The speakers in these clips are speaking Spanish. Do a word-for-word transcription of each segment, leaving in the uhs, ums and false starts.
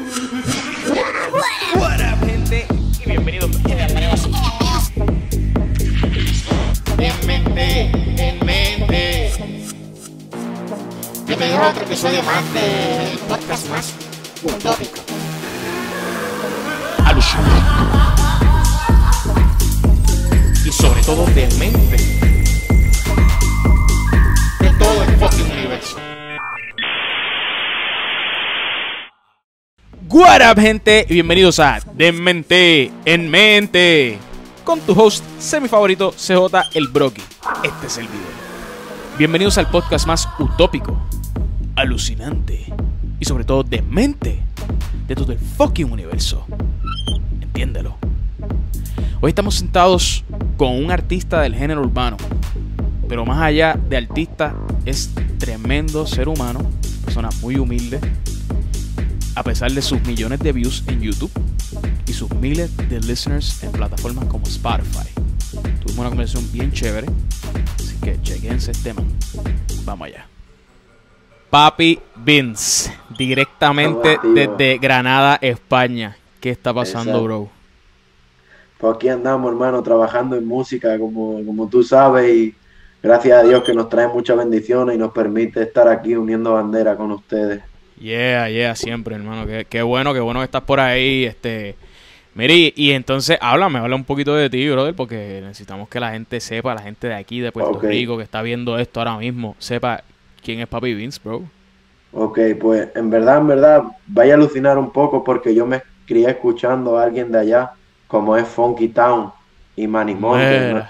What up, gente? Y bienvenidos. Bienvenidos. En mente, en mente. Bienvenidos a otro episodio más de podcast más utópico. Alucinante. Y sobre todo de mente. De todo el fucking universo. What up, gente, y bienvenidos a De Mente en Mente con tu host semi-favorito C J el Brocky. Este es el video. Bienvenidos al podcast más utópico, alucinante y sobre todo de mente de todo el fucking universo. Entiéndelo. Hoy estamos sentados con un artista del género urbano, pero más allá de artista es tremendo ser humano, persona muy humilde. A pesar de sus millones de views en YouTube y sus miles de listeners en plataformas como Spotify. Tuvimos una conversación bien chévere, así que chequense este man. Vamos allá. Papi Vince, directamente Hola, desde Granada, España. ¿Qué está pasando, Exacto. bro? Pues aquí andamos, hermano, trabajando en música, como, como tú sabes, y gracias a Dios que nos trae muchas bendiciones y nos permite estar aquí uniendo bandera con ustedes. Yeah, yeah, siempre, hermano. Qué, qué bueno, qué bueno que estás por ahí. Este, mire, y, y entonces háblame, habla un poquito de ti, brother, porque necesitamos que la gente sepa, la gente de aquí, de Puerto Ok. Rico, que está viendo esto ahora mismo, sepa quién es Papi Vince, bro. Ok, pues en verdad, en verdad, vaya a alucinar un poco porque yo me crié escuchando a alguien de allá, como es Funky Town y Manny Mountain, ¿no? Mira,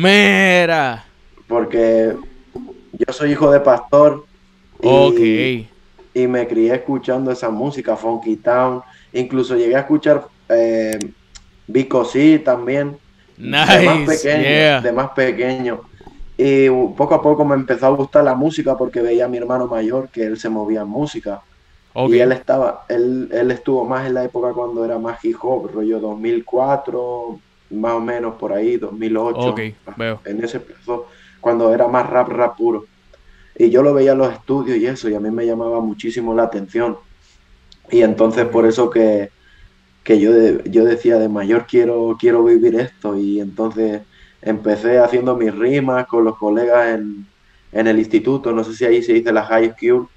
mira. Porque yo soy hijo de pastor y, Ok. y me crié escuchando esa música, Funky Town. Incluso llegué a escuchar eh, Vico C también, de más Nice, pequeño, yeah. de más pequeño. Y uh, poco a poco me empezó a gustar la música porque veía a mi hermano mayor que él se movía en música. Ok. Y él estaba, él, él estuvo más en la época cuando era más hip hop, rollo dos mil cuatro, más o menos por ahí, dos mil ocho. Ok, veo. En ese plazo, cuando era más rap, rap puro. Y yo lo veía en los estudios y eso, y a mí me llamaba muchísimo la atención. Y entonces Ok. por eso que, que yo, de- yo decía, de mayor quiero, quiero vivir esto. Y entonces empecé haciendo mis rimas con los colegas en, en el instituto, no sé si ahí se dice la high school.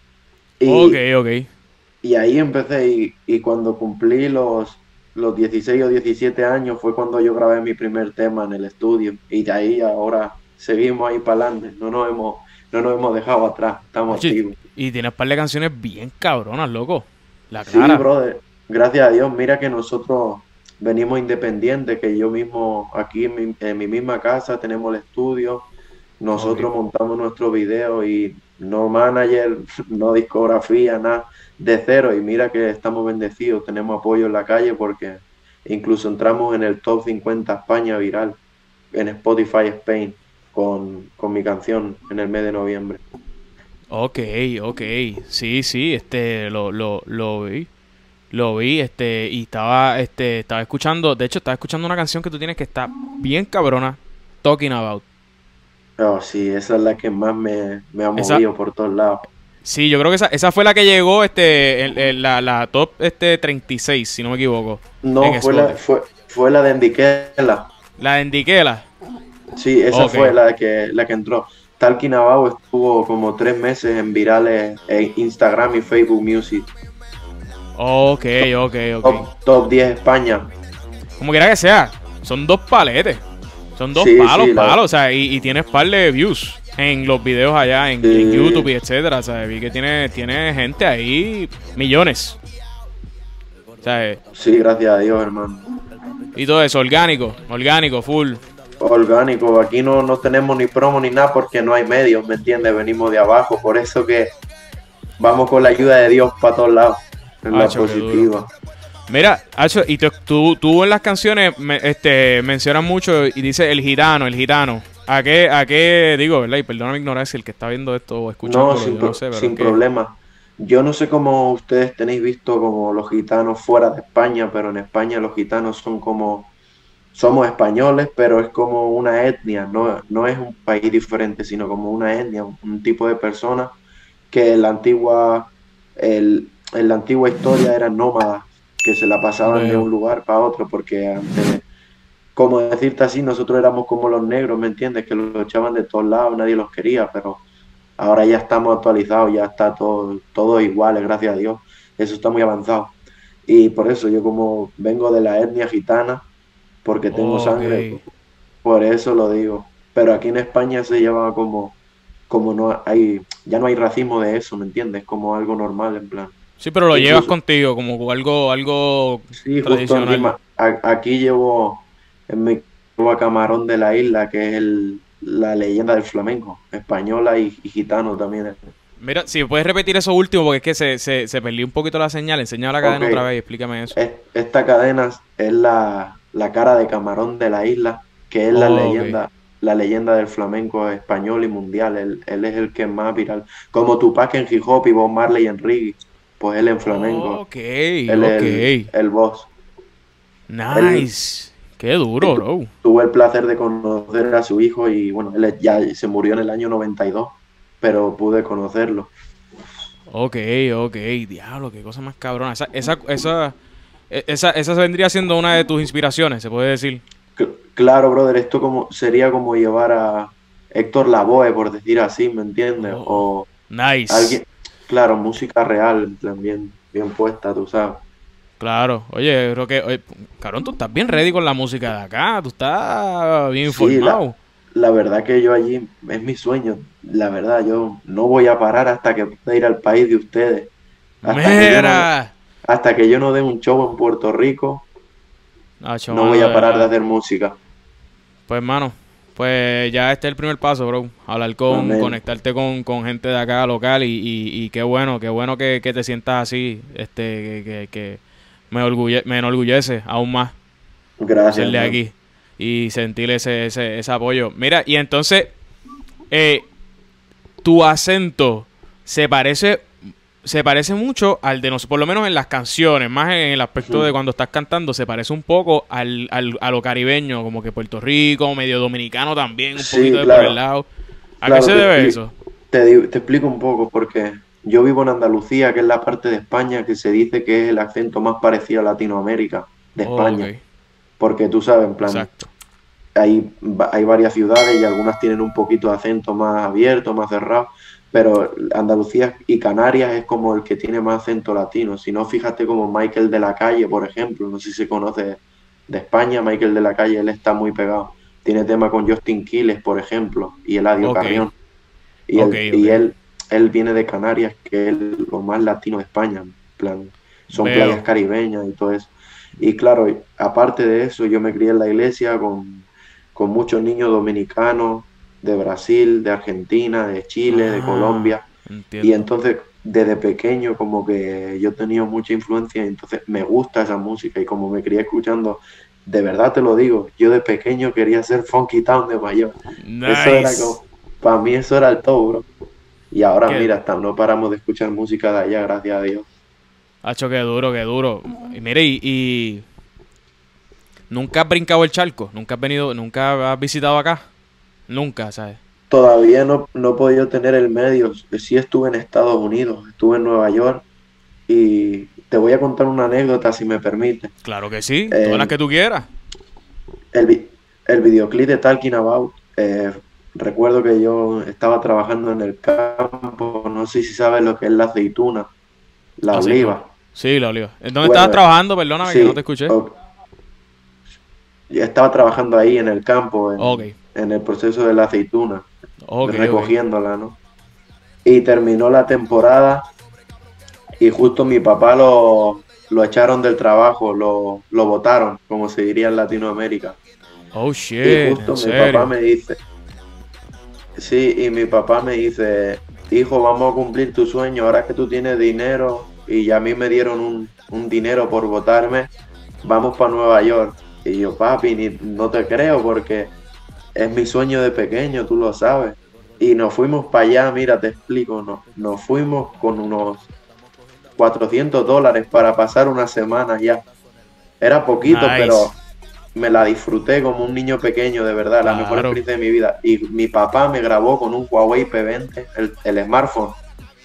Ok, Y, ok. y ahí empecé y, y cuando cumplí los, los dieciséis o diecisiete años fue cuando yo grabé mi primer tema en el estudio. Y de ahí ahora seguimos ahí para adelante, no nos hemos, no nos hemos dejado atrás, estamos Oye, activos. y tienes un par de canciones bien cabronas, loco. La Sí, clara. brother, gracias a Dios, mira que nosotros venimos independientes, que yo mismo aquí en mi, en mi misma casa tenemos el estudio, nosotros Ok. montamos nuestro video y no manager, no discografía, nada, de cero. Y mira que estamos bendecidos, tenemos apoyo en la calle porque incluso entramos en el top cincuenta España viral en Spotify Spain con, con mi canción en el mes de noviembre. Ok, ok, sí, sí, este, lo, lo, lo vi, lo vi, este, y estaba, este, estaba escuchando, de hecho, estaba escuchando una canción que tú tienes que está bien cabrona, Talking About. Oh, sí, esa es la que más me, me ha Esa, movido por todos lados. sí, yo creo que esa, esa fue la que llegó, este, en, en la, la top, este, treinta y seis, si no me equivoco, en No, fue la, Spotify. fue, fue la de Endiquela. La de Endiquela. Sí, esa Ok, fue la que, la que entró. Talking About estuvo como tres meses en virales en Instagram y Facebook Music. ok, ok, ok. Top, top diez España. Como quiera que sea, son dos paletes, son dos Sí, palos, sí, la- palos, o sea, y, y tienes par de views en los videos allá en, Sí. en YouTube y etcétera, o sea, vi que tiene, tiene gente ahí, millones, o sea, eh, Sí, gracias a Dios, hermano. y todo eso, orgánico, orgánico, full. Orgánico, aquí no, no tenemos ni promo ni nada porque no hay medios, ¿me entiendes? Venimos de abajo, por eso que vamos con la ayuda de Dios para todos lados, en la Acho, qué duro. positiva. Mira, Acho, y tú, tú, tú en las canciones me- este, mencionas mucho y dice el gitano, el gitano. ¿A qué, a qué digo, verdad? Y perdona mi ignorancia, el que está viendo esto o escuchando, No, sin, yo pro- no sé, pero sin es que... problema. Yo no sé cómo ustedes tenéis visto como los gitanos fuera de España, pero en España los gitanos son como, somos españoles, pero es como una etnia, no, no es un país diferente, sino como una etnia, un, un tipo de persona que en la antigua, el, en la antigua historia eran nómadas, que se la pasaban de un lugar para otro, porque antes, como decirte así, nosotros éramos como los negros, ¿me entiendes? Que los echaban de todos lados, nadie los quería, pero ahora ya estamos actualizados, ya está todo, todo igual, gracias a Dios, eso está muy avanzado. Y por eso yo como vengo de la etnia gitana, porque tengo Oh, sangre, ok. por eso lo digo. Pero aquí en España se lleva como, como no hay, ya no hay racismo de eso, ¿me entiendes? Como algo normal, en plan. Sí, pero lo llevas Incluso, contigo como algo, algo sí, justo tradicional. encima, a- aquí llevo, en mi llevo a Camarón de la Isla, que es el, la leyenda del flamenco, española y, y gitano también. Mira, si puedes repetir eso último, porque es que se, se, se perdió un poquito la señal. Enseña la Ok, cadena otra vez y explícame eso. es- esta cadena es la, la cara de Camarón de la Isla, que es la Oh, ok. leyenda, la leyenda del flamenco español y mundial. Él, él es el que es más viral. Como Tupac en hip hop y Bob Marley en reggae, pues él en flamenco, Ok, él es ok. el, el boss. Él Nice. Qué duro, tu- bro. tuvo el placer de conocer a su hijo y bueno, él ya se murió en el año noventa y dos, pero pude conocerlo. Ok, ok. Diablo, qué cosa más cabrona. Esa, esa, esa, e- esa, esa vendría siendo una de tus inspiraciones, se puede decir. Cl- claro, brother, esto como, sería como llevar a Héctor Lavoe, por decir así, ¿me entiendes? Oh, O nice. alguien, claro, música real, en plan, bien, bien puesta, tú sabes. Claro. Oye, creo que, oye, cabrón, tú estás bien ready con la música de acá. Tú estás bien Sí, la, informado. la verdad que yo allí es mi sueño, la verdad, yo no voy a parar hasta que pueda ir al país de ustedes, hasta que yo no, Mira. hasta que yo no dé un show en Puerto Rico, Nacho, no mano, voy de a parar de verdad. hacer música. Pues, mano, pues ya este es el primer paso, bro. Hablar con, Amén. conectarte con, con gente de acá local y, y, y qué bueno, qué bueno que, que te sientas así, este, que, que, que me, orgulle, me enorgullece aún más ser Gracias, de man. aquí y sentir ese, ese, ese apoyo. Mira, y entonces, eh, tu acento se parece se parece mucho al de nosotros, por lo menos en las canciones, más en el aspecto de Ujú. cuando estás cantando, se parece un poco al, al- a lo caribeño, como que Puerto Rico, medio dominicano también, un poquito Sí, de por el claro, lado. ¿A qué claro, se te debe explico. eso? Te, di- te explico un poco, porque yo vivo en Andalucía, que es la parte de España que se dice que es el acento más parecido a Latinoamérica, de Oh, España. ok, Porque tú sabes, en plan, exacto. hay, va- hay varias ciudades y algunas tienen un poquito de acento más abierto, más cerrado, pero Andalucía y Canarias es como el que tiene más acento latino. Si no, fíjate como Michael de la Calle, por ejemplo, no sé si se conoce de España, Michael de la Calle, él está muy pegado. Tiene tema con Justin Quiles, por ejemplo, y Eladio Ok, Carrión. Y ok, él, ok. y él, él viene de Canarias, que es lo más latino de España. En plan, son playas Veo. caribeñas y todo eso. Y claro, aparte de eso, yo me crié en la iglesia con, con muchos niños dominicanos, de Brasil, de Argentina, de Chile, de Ah, Colombia. Y entiendo. entonces, desde pequeño, como que yo tenía mucha influencia, y entonces me gusta esa música. Y como me crié escuchando, de verdad te lo digo, yo de pequeño quería ser Funky Town de mayor. Eso era Nice. como, para mí eso era el todo, bro. Y ahora, Qué, mira, hasta no paramos de escuchar música de allá, gracias a Dios. hacho, qué duro, qué duro. Y mire, y, y nunca has brincado el charco, nunca has venido, nunca has visitado acá, nunca, ¿sabes? Todavía no, no he podido tener el medio. Sí estuve en Estados Unidos, estuve en Nueva York y te voy a contar una anécdota, si me permite. Claro que sí, todas las Eh, que tú quieras. el, vi- el videoclip de Talking About, eh, recuerdo que yo estaba trabajando en el campo, no sé si sabes lo que es la aceituna, la Aceituna. oliva. Sí, la oliva. ¿En dónde estabas Bueno, eh, trabajando? Perdóname que no te sí, escuché. o- yo estaba trabajando ahí en el campo, Ok, en, en el proceso de la aceituna, ok, ok. recogiéndola, ¿no? Y terminó la temporada y justo mi papá lo, lo echaron del trabajo, lo, lo botaron, como se diría en Latinoamérica. Oh Y shit, en justo mi papá serio. me dice, sí, y mi papá me dice, hijo, vamos a cumplir tu sueño, ahora que tú tienes dinero y ya a mí me dieron un, un dinero por votarme, vamos para Nueva York. Y yo, papi, ni- no te creo porque es mi sueño de pequeño, tú lo sabes. Y nos fuimos para allá, mira, te explico, no, nos fuimos con unos cuatrocientos dólares para pasar una semana ya. Era poquito, Nice. pero me la disfruté como un niño pequeño, de verdad, la mejor Claro. experiencia de mi vida. Y mi papá me grabó con un Huawei P veinte, el, el smartphone.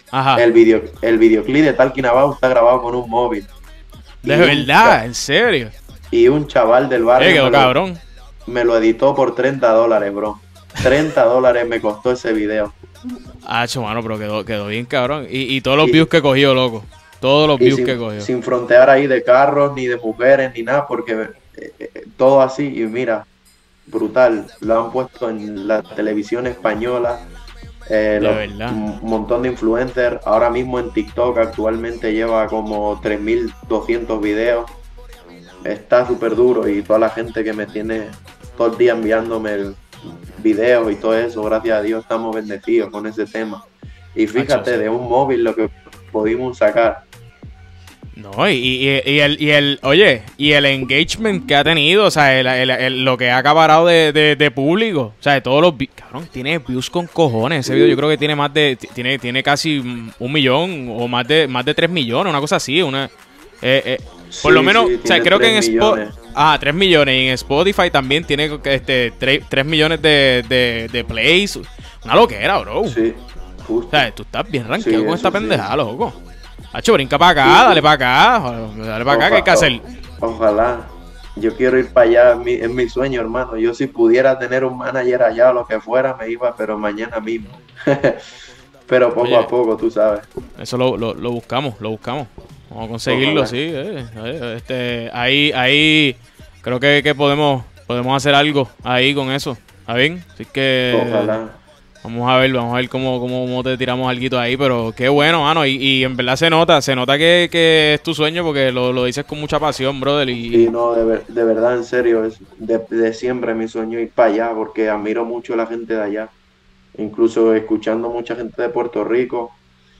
Ajá. El, video, el videoclip de Talking About está grabado con un móvil. De Y verdad, un, en serio. y un chaval del barrio Eh, quedó me, cabrón. lo, me lo editó por treinta dólares, bro. treinta dólares me costó ese video. Ah, mano, pero quedó, quedó bien cabrón. Y, y todos los Y, views que cogió, loco. Todos los y views sin, que cogió. sin frontear ahí de carros, ni de mujeres, ni nada, porque eh, eh, todo así. Y mira, brutal. Lo han puesto en la televisión española. Eh, De los, verdad. un montón de influencers. Ahora mismo en TikTok actualmente lleva como tres mil doscientos videos. Está súper duro y toda la gente que me tiene todo el día enviándome el videos y todo eso, gracias a Dios estamos bendecidos con ese tema. Y fíjate, Acho, sí. de un móvil lo que pudimos sacar. No, y, y, y el, y el, oye, y el engagement que ha tenido, o sea, el, el, el, lo que ha acaparado de, de, de público, o sea, de todos los, cabrón, tiene views con cojones, ese video yo creo que tiene más de, tiene, tiene casi un millón o más de, más de tres millones, una cosa así, una, eh, eh, por Sí, lo menos, sí, o sea, tiene creo que en tres Spotify, millones. ah, tres millones, y en Spotify también tiene este tres millones de, de, de plays, una loquera, bro. Sí, O justo. sea, tú estás bien rankeado Sí, con esta eso sí. pendejada, loco. Hacho, brinca para acá, Sí. dale para acá, dale para acá, ¿qué hay que hacer? Ojalá. Yo quiero ir para allá, es mi, es mi sueño, hermano. Yo si pudiera tener un manager allá o lo que fuera, me iba, pero mañana mismo. Pero poco Oye, a poco, tú sabes. eso lo, lo, lo buscamos, lo buscamos. Vamos a conseguirlo, Ojalá. sí. Eh, eh, este, ahí, ahí, creo que, que podemos, podemos hacer algo ahí con eso. ¿Está bien? Así que Ojalá. vamos a ver, vamos a ver cómo, cómo, cómo te tiramos algo ahí, pero qué bueno, mano. Y, y en verdad se nota, se nota que, que es tu sueño porque lo, lo dices con mucha pasión, brother. Y, Sí, no, de, ver- de verdad, en serio, es de, de siempre mi sueño ir para allá porque admiro mucho a la gente de allá. Incluso escuchando mucha gente de Puerto Rico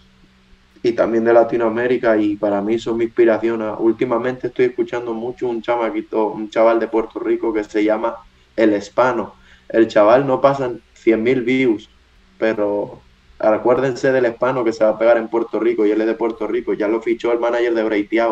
y también de Latinoamérica y para mí son mi inspiración. Ah, últimamente estoy escuchando mucho un chamaquito, un chaval de Puerto Rico que se llama El Hispano. El chaval no pasan cien mil views, pero acuérdense del Hispano que se va a pegar en Puerto Rico y él es de Puerto Rico. Ya lo fichó el manager de Breiteado.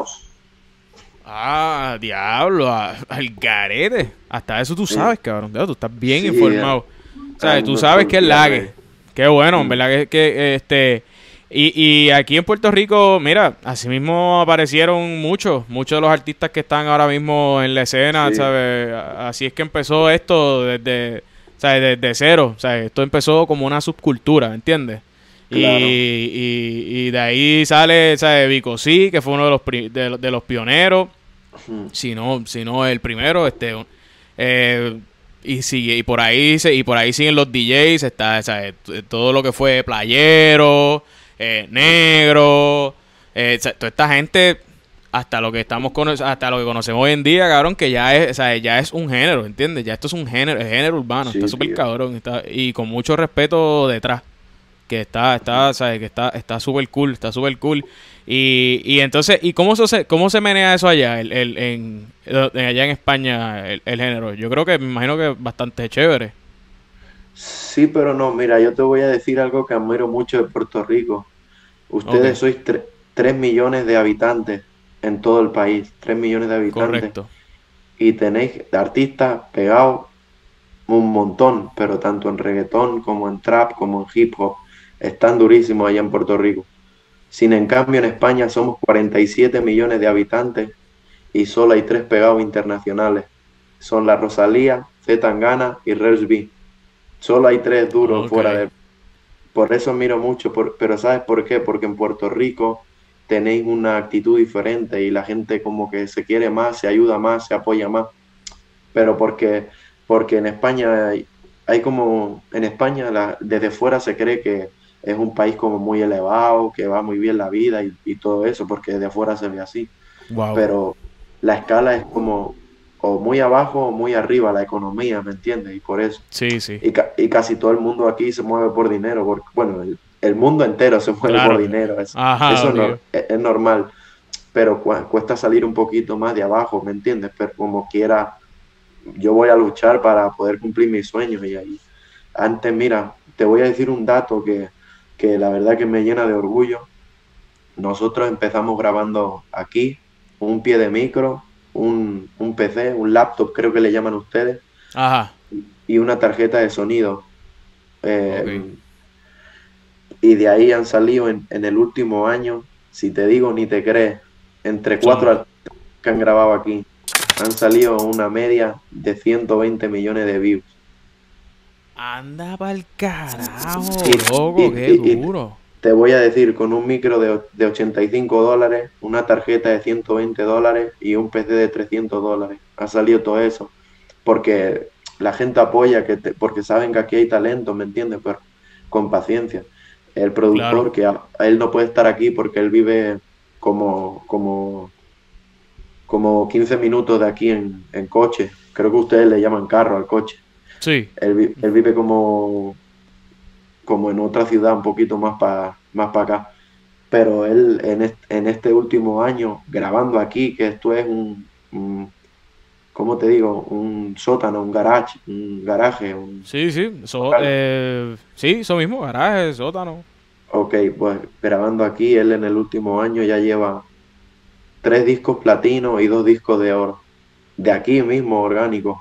ah, diablo, a- al garete. Hasta eso tú Sí. sabes, cabrón. Tú estás bien Sí, informado. O sea, tú ando sabes que es confiado, lague. eh. Qué bueno, en Mm. verdad que, que este... Y, y aquí en Puerto Rico, mira, así mismo aparecieron muchos, muchos de los artistas que están ahora mismo en la escena, Sí. ¿sabes? Así es que empezó esto desde, ¿sabes? Desde cero, o sea, esto empezó como una subcultura, ¿entiendes? Y, Claro. y, y de ahí sale, ¿sabes? Vico Sí, que fue uno de los, pri- de, los- de los pioneros, Mm. si no, si no el primero, este... eh, y sigue, y por ahí se, y por ahí siguen los D Js, está, ¿sabes? T- todo lo que fue Playero, eh, Negro, eh, o sea, toda esta gente, hasta lo que estamos cono- hasta lo que conocemos hoy en día, cabrón, que ya es, o sea, ya es un género, ¿entiendes? Ya esto es un género, es género urbano, Sí, está súper tío. cabrón, está, y con mucho respeto detrás, que está, está, ¿sabes? Que está, está súper cool, está súper cool. Y, y entonces, ¿y cómo se, cómo se menea eso allá, el, el, en, en- allá en España, el, el género? Yo creo que, me imagino que es bastante chévere. Sí, pero no, mira, yo te voy a decir algo que admiro mucho de Puerto Rico. Ustedes Ok, sois tre- tres millones de habitantes en todo el país, tres millones de habitantes, correcto. y tenéis artistas pegados un montón, pero tanto en reggaetón como en trap, como en hip hop, están durísimos allá en Puerto Rico. Sin en cambio en España somos cuarenta y siete millones de habitantes y solo hay tres pegados internacionales. Son la Rosalía, C. Tangana y Rels B. Solo hay tres duros Ok. fuera de... Por eso miro mucho, por- pero ¿sabes por qué? Porque en Puerto Rico tenéis una actitud diferente y la gente como que se quiere más, se ayuda más, se apoya más. Pero porque, porque en España hay, hay como, en España la- desde fuera se cree que es un país como muy elevado, que va muy bien la vida y, y todo eso, porque desde afuera se ve así. Wow. Pero la escala es como o muy abajo o muy arriba, la economía, ¿me entiendes? Y por eso. Sí, sí. Y, ca- y casi todo el mundo aquí se mueve por dinero, porque, bueno, el, el mundo entero se mueve Claro. por dinero, es- Ajá, eso es, obvio. nor- es- es normal, pero cu- cuesta salir un poquito más de abajo, ¿me entiendes? Pero como quiera, yo voy a luchar para poder cumplir mis sueños y ahí. Antes, mira, te voy a decir un dato que, que la verdad que me llena de orgullo. Nosotros empezamos grabando aquí, un pie de micro, un, un P C, un laptop, creo que le llaman ustedes, Ajá. y una tarjeta de sonido. Eh, Ok. y de ahí han salido en, en el último año, si te digo ni te crees, entre cuatro Son- artistas que han grabado aquí, han salido una media de ciento veinte millones de views. Anda pa'l carajo, Y, loco, y- qué y- y duro. te voy a decir, con un micro de, o- de ochenta y cinco dólares, una tarjeta de ciento veinte dólares y un P C de trescientos dólares. Ha salido todo eso. Porque la gente apoya, que te- porque saben que aquí hay talento, ¿me entiendes? Pero con paciencia. El Claro, productor, que a, a él no puede estar aquí porque él vive como, como, como quince minutos de aquí en, en coche. Creo que ustedes le llaman carro al coche. sí. Él, vi- él vive como, como en otra ciudad un poquito más para más para acá. Pero él en este, en este último año, grabando aquí, que esto es un, un- ¿cómo te digo? Un sótano, un garage, un garaje, un Sí, sí, eso, local. eh, sí, eso mismo, garaje, sótano. Ok, pues grabando aquí, él en el último año ya lleva tres discos platino y dos discos de oro. De aquí mismo, orgánico.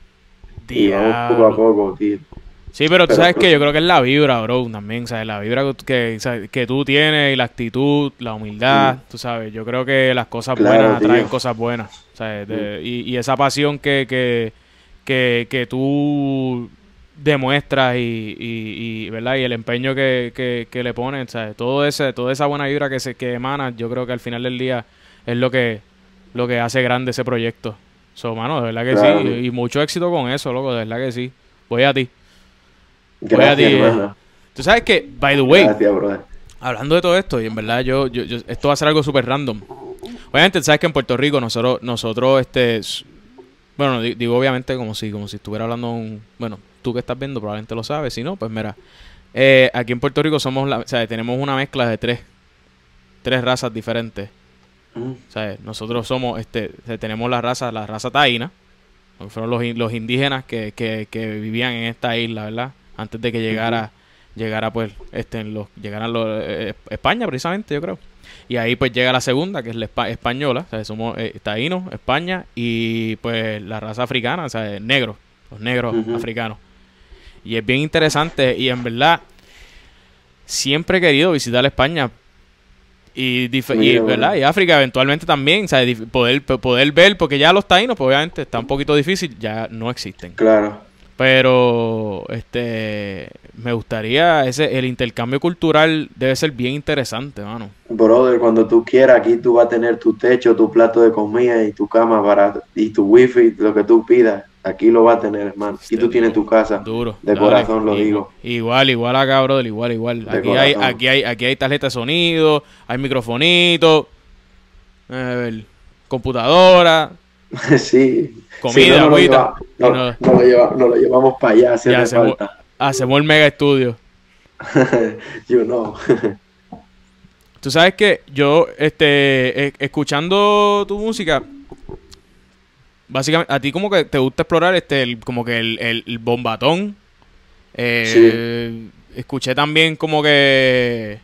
Y vamos poco a Diablo. poco, tío. Sí, pero tú Pero sabes que yo creo que es la vibra, bro, también, ¿sabes? La vibra que, que, ¿sabes? Que tú tienes y la actitud, la mm, humildad, tú sabes. Yo creo que las cosas buenas claro, atraen tío. cosas buenas, ¿sabes? Mm, De- y, y esa pasión que, que, que, que tú demuestras y, y, y, ¿verdad? Y el empeño que, que, que le pones, ¿sabes? Todo ese, toda esa buena vibra que se que emana, yo creo que al final del día es lo que, lo que hace grande ese proyecto. So, mano, de verdad que sí. claro, tío. Y, y mucho éxito con eso, loco, de verdad que sí. Voy a ti. Voy a ti. Gracias, eh. hermano. Tú sabes que, by the way, Gracias, brother. hablando de todo esto, y en verdad yo, yo, yo- esto va a ser algo súper random. Obviamente, sabes que en Puerto Rico nosotros, nosotros, este, s- bueno, di- digo obviamente como si, como si estuviera hablando un, bueno, tú que estás viendo probablemente lo sabes, si no, pues mira, eh, aquí en Puerto Rico somos, la, o sea, tenemos una mezcla de tres, tres razas diferentes. Mm, O sea, nosotros somos, este, o sea, tenemos la raza, la raza taína, que fueron los, in- los indígenas que, que, que vivían en esta isla, ¿verdad? Antes de que ujú, llegara, llegara pues, este, en los, llegaran los, eh, España precisamente, yo creo. Y ahí pues llega la segunda, que es la espa- española, o sea, somos eh, taínos, España, y pues la raza africana, o sea, negros, los negros ujú. africanos. Y es bien interesante, y en verdad, siempre he querido visitar España y, dif- y, Mira, ¿verdad? bro. Y África eventualmente también, o sea, dif- poder, po- poder ver, porque ya los taínos, pues obviamente está un poquito difícil, ya no existen. Claro. Pero este me gustaría, ese el intercambio cultural debe ser bien interesante, mano. Brother, cuando tú quieras, aquí tú vas a tener tu techo, tu plato de comida y tu cama para, y tu wifi, lo que tú pidas. Aquí lo vas a tener, hermano. Aquí Este tú tienes duro, tu casa. duro, De dale. corazón lo Igu- digo. Igual, igual acá, brother, igual, igual. De Aquí hay, corazón. aquí hay, aquí hay tarjeta de sonido, hay microfonito, a ver, computadora, Sí. Si comida, no, no lo, agüita. lleva, Y no, no, no lo lleva- no lo llevamos para allá si y hace hacemos, falta. hacemos el mega estudio. You know. Tú sabes que yo, este, e- escuchando tu música, básicamente, a ti como que te gusta explorar, este, el- como que el, el- el bombatón. Eh, Escuché también como que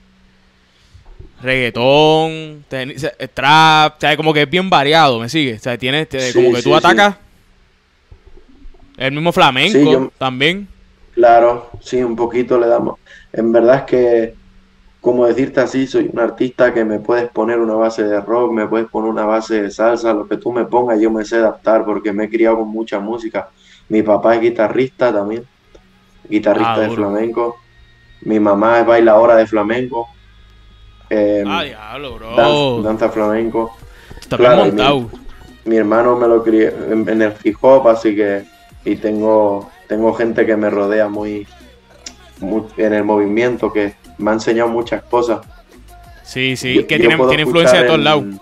reggaetón, ten- o sea, trap, o sea, como que es bien variado, ¿me sigue? O sea, tienes, te- Sí, como que sí, tú sí. atacas el mismo flamenco Sí, yo- también. Claro, sí, un poquito le damos. En verdad es que, como decirte así, soy un artista que me puedes poner una base de rock, me puedes poner una base de salsa, lo que tú me pongas, yo me sé adaptar porque me he criado con mucha música. Mi papá es guitarrista también, Ah, guitarrista de duro. flamenco. Mi mamá es bailadora de flamenco, eh, Ah, diablo, danza, bro. danza flamenco. Está bien Claro, y mi, montado. mi hermano me lo crié en, en el hip hop, así que, y tengo, tengo gente que me rodea muy, muy en el movimiento, que me ha enseñado muchas cosas. Sí, sí, Yo, que yo tiene, puedo tiene influencia de escuchar todos lados. en...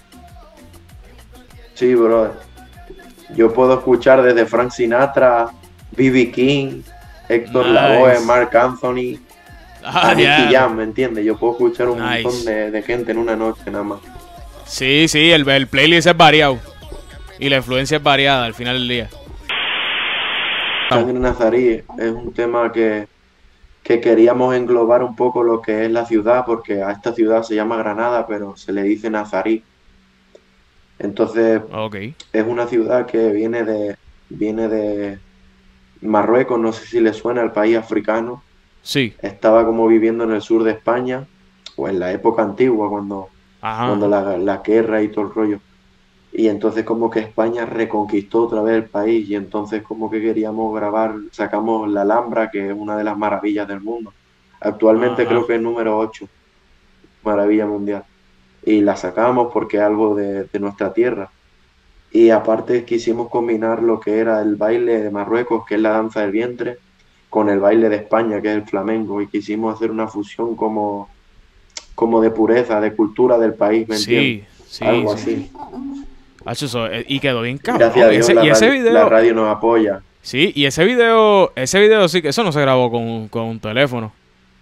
Sí, brother. Yo puedo escuchar desde Frank Sinatra, B B King, Héctor Lavoe, Nice. Marc Anthony, Ah, a Nicky diablo. Jam, ¿me entiendes? Yo puedo escuchar un Nice. montón de, de gente en una noche nada más. Sí, sí, el, el playlist es variado. Y la influencia es variada al final del día. Sangre Nazarí es un tema que, que queríamos englobar un poco lo que es la ciudad, porque a esta ciudad se llama Granada, pero se le dice Nazarí. Entonces, Ok. es una ciudad que viene de, viene de Marruecos, no sé si le suena, el país africano. Sí. estaba como viviendo en el sur de España, o en la época antigua, cuando, Ajá. cuando la, la guerra y todo el rollo. Y entonces como que España reconquistó otra vez el país y entonces como que queríamos grabar, sacamos la Alhambra, que es una de las maravillas del mundo. Actualmente Ajá. creo que es número ocho, maravilla mundial. Y la sacamos porque es algo de, de nuestra tierra. Y aparte quisimos combinar lo que era el baile de Marruecos, que es la danza del vientre, con el baile de España, que es el flamenco. Y quisimos hacer una fusión como, como de pureza, de cultura del país, ¿me entiendes? Sí, sí, Algo sí. así. Hacho, eso, eh, y quedó bien cabrón. Gracias a Dios Ese- la y ese radio, la video, radio nos apoya. sí, y ese video, ese video sí que eso no se grabó con, con un teléfono.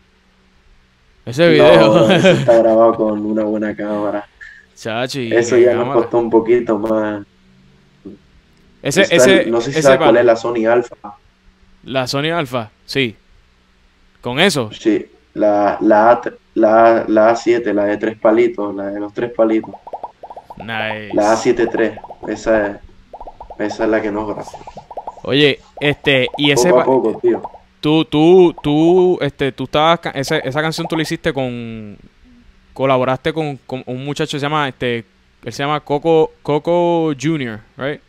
Ese video, No, eso está grabado con una buena cámara. chacho, y Eso qué ya nos cámara. costó un poquito más. Ese, Está el- ese, no sé si ese sabes cuál es pana, la Sony Alpha. la Sony Alpha, sí. Con eso, Sí, la, la, A, la, la A siete, la de tres palitos, la de los tres palitos. nice. La A siete tres, esa es, esa es la que nos graba. Oye, este, y ese, Poco a pa- poco, tío. tú, tú, tú, este, tú estabas, ca- esa, esa canción tú la hiciste con, colaboraste con, con un muchacho que se llama, este, él se llama Coco, Coco junior, right?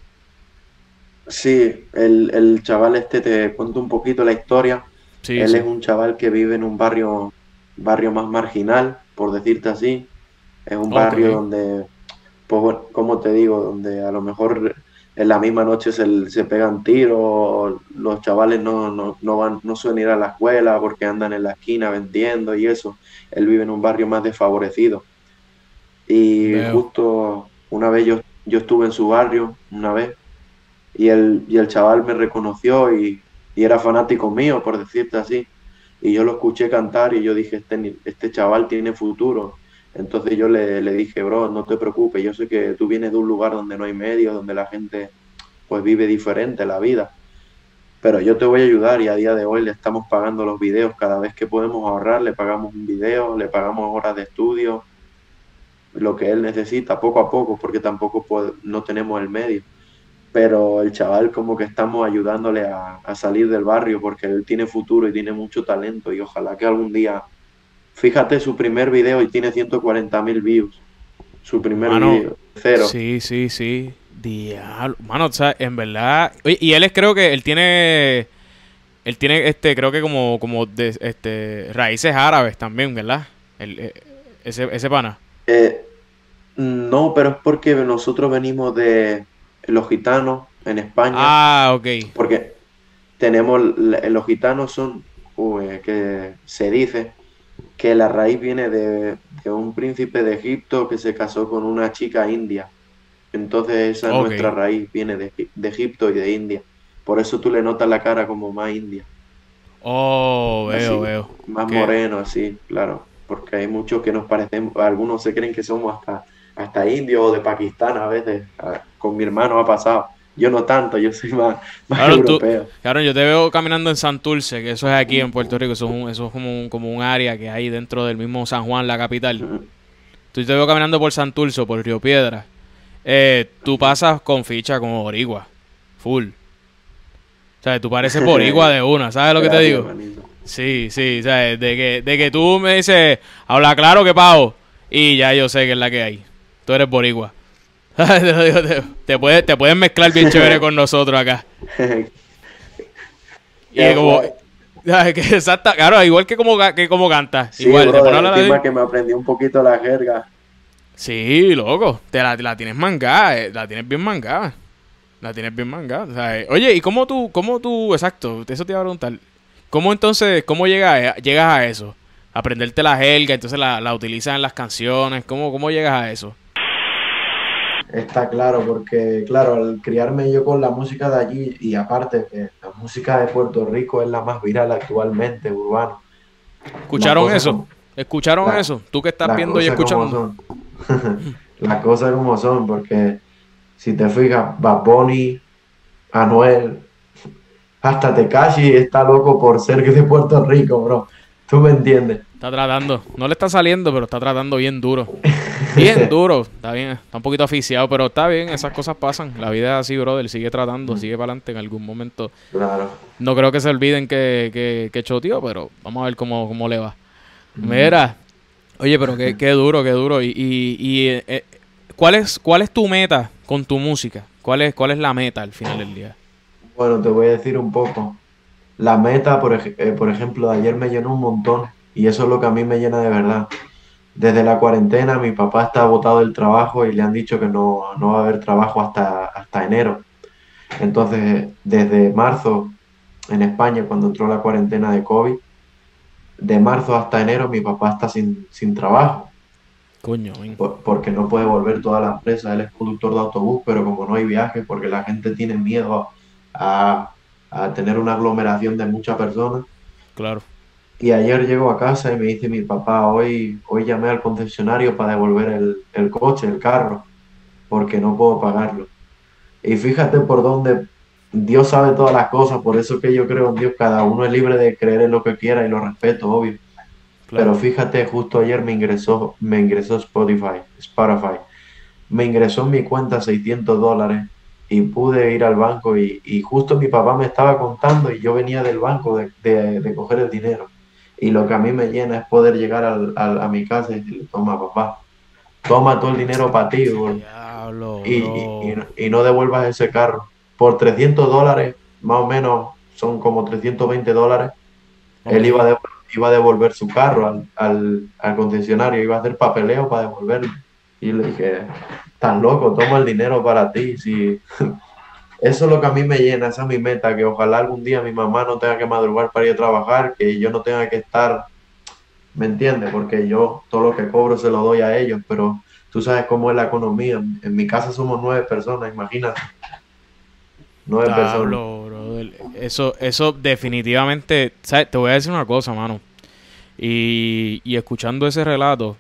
Sí, el, el chaval este, te cuento un poquito la historia. Sí, Él sí. es un chaval que vive en un barrio, barrio más marginal, por decirte así. Es un barrio Ok. donde, pues, bueno, como te digo, donde a lo mejor en la misma noche se, se pegan tiros, los chavales no, no, no van, no suelen ir a la escuela porque andan en la esquina vendiendo y eso. Él vive en un barrio más desfavorecido. Y Veo. justo una vez yo, yo estuve en su barrio, una vez, y el, y el chaval me reconoció y, y era fanático mío, por decirte así. Y yo lo escuché cantar y yo dije, este, ni- este chaval tiene futuro. Entonces yo le, le dije, bro, no te preocupes, yo sé que tú vienes de un lugar donde no hay medios, donde la gente pues vive diferente la vida, pero yo te voy a ayudar y a día de hoy le estamos pagando los videos. Cada vez que podemos ahorrar, le pagamos un video, le pagamos horas de estudio, lo que él necesita, poco a poco, porque tampoco puede- no tenemos el medio. Pero el chaval como que estamos ayudándole a, a salir del barrio porque él tiene futuro y tiene mucho talento y ojalá que algún día, fíjate su primer video y tiene ciento cuarenta mil views, su primer Mano, video, cero. sí, sí, sí. Diablo. Mano, o sea, en verdad. Oye, y él es, creo que él tiene. Él tiene, este, creo que como, como de, este, raíces árabes también, ¿verdad? El, eh, ese, ese pana. Eh, no, pero es porque nosotros venimos de los gitanos en España, Ah, ok. porque tenemos, la- los gitanos son, uy, que se dice que la raíz viene de, de un príncipe de Egipto que se casó con una chica india. Entonces esa es Ok. nuestra raíz, viene de, Egip- de Egipto y de India. Por eso tú le notas la cara como más india, Oh, veo, así, veo. más Que- moreno, así, claro. Porque hay muchos que nos parecen, algunos se creen que somos hasta, hasta indios o de Pakistán a veces. A- Con mi hermano ha pasado. Yo no tanto, yo soy más, más Claro, tú, europeo. claro, yo te veo caminando en Santurce, que eso es aquí en Puerto Rico, eso es, un- eso es como, un, como un área que hay dentro del mismo San Juan, la capital. Ujú. Tú te veo caminando por Santurce o por Río Piedra. Eh, tú pasas con ficha como boricua, full. O sea, tú pareces boricua de una, ¿sabes lo que te Gracias, digo? hermanito. Sí, sí, ¿sabes? De que, de que tú me dices, habla claro que pavo, y ya yo sé que es la que hay. Tú eres boricua. Te lo digo, te, te puedes, te puedes mezclar bien chévere con nosotros acá. Y Qué como, guay. ¿sabes? Que exacta, claro, igual que como, ga- que como cantas. Sí, Igual, te brother, pones a hablar así. encima que me aprendí un poquito la jerga. Sí, loco, te la, te la tienes mangada, eh, la tienes bien mangada. La tienes bien mangada. O sea, eh, oye, ¿y cómo tú, cómo tú, exacto, eso te iba a preguntar. ¿Cómo entonces, cómo llegas, a- llegas a eso? Aprenderte la jerga, entonces la, la utilizas en las canciones. ¿Cómo, cómo llegas a eso? Está claro, porque claro, al criarme yo con la música de allí y aparte que la música de Puerto Rico es la más viral actualmente, urbano. ¿Escucharon cosas eso? como- ¿Escucharon la- eso? Tú que estás Las viendo y cosas como escuchando. son. Las cosas como son, porque si te fijas, Bad Bunny, Anuel, hasta Tekashi está loco por ser de Puerto Rico, bro. ¿Tú me entiendes? Está tratando. No le está saliendo, pero está tratando bien duro. Bien duro, está bien, está un poquito asfixiado, pero está bien, esas cosas pasan. La vida es así, brother, sigue tratando, sigue para adelante en algún momento. Claro. No creo que se olviden que, que, que choteó, pero vamos a ver cómo, cómo le va. Mira, oye, pero qué, qué duro, qué duro. Y, y, y eh, eh, ¿cuál es, cuál es tu meta con tu música? ¿Cuál es, cuál es la meta al final del día? Bueno, te voy a decir un poco. La meta, por, ej- eh, por ejemplo, de ayer me llenó un montón y eso es lo que a mí me llena de verdad. Desde la cuarentena, mi papá está botado del trabajo y le han dicho que no, no va a haber trabajo hasta, hasta enero. Entonces, desde marzo, en España, cuando entró la cuarentena de COVID, de marzo hasta enero mi papá está sin, sin trabajo, Coño, men. por- porque no puede volver toda la empresa. Él es conductor de autobús, pero como no hay viajes, porque la gente tiene miedo a, a tener una aglomeración de muchas personas. Claro. Y ayer llego a casa y me dice mi papá, hoy, hoy llamé al concesionario para devolver el, el coche, el carro, porque no puedo pagarlo. Y fíjate por dónde Dios sabe todas las cosas, por eso que yo creo en Dios, cada uno es libre de creer en lo que quiera y lo respeto, obvio. Pero Claro. fíjate, justo ayer me ingresó, me ingresó Spotify, Spotify, me ingresó en mi cuenta seiscientos dólares y pude ir al banco y, y justo mi papá me estaba contando y yo venía del banco de, de, de coger el dinero. Y lo que a mí me llena es poder llegar al, al- a mi casa y decirle, toma papá, toma todo el dinero para ti, bro, Diablo, y, y, y bro. no y no devuelvas ese carro. Por trescientos dólares, más o menos, son como trescientos veinte dólares, Ok. él iba a, dev- iba a devolver su carro al, al, al concesionario, iba a hacer papeleo para devolverlo. Y le dije, estás loco, toma el dinero para ti. Si... Eso es lo que a mí me llena, esa es mi meta, que ojalá algún día mi mamá no tenga que madrugar para ir a trabajar, que yo no tenga que estar, ¿me entiendes? Porque yo todo lo que cobro se lo doy a ellos, pero tú sabes cómo es la economía. En mi casa somos nueve personas, imagínate, nueve personas. Diablo, brother. Eso, eso definitivamente, ¿sabes? Te voy a decir una cosa, mano. Y, y escuchando ese relato,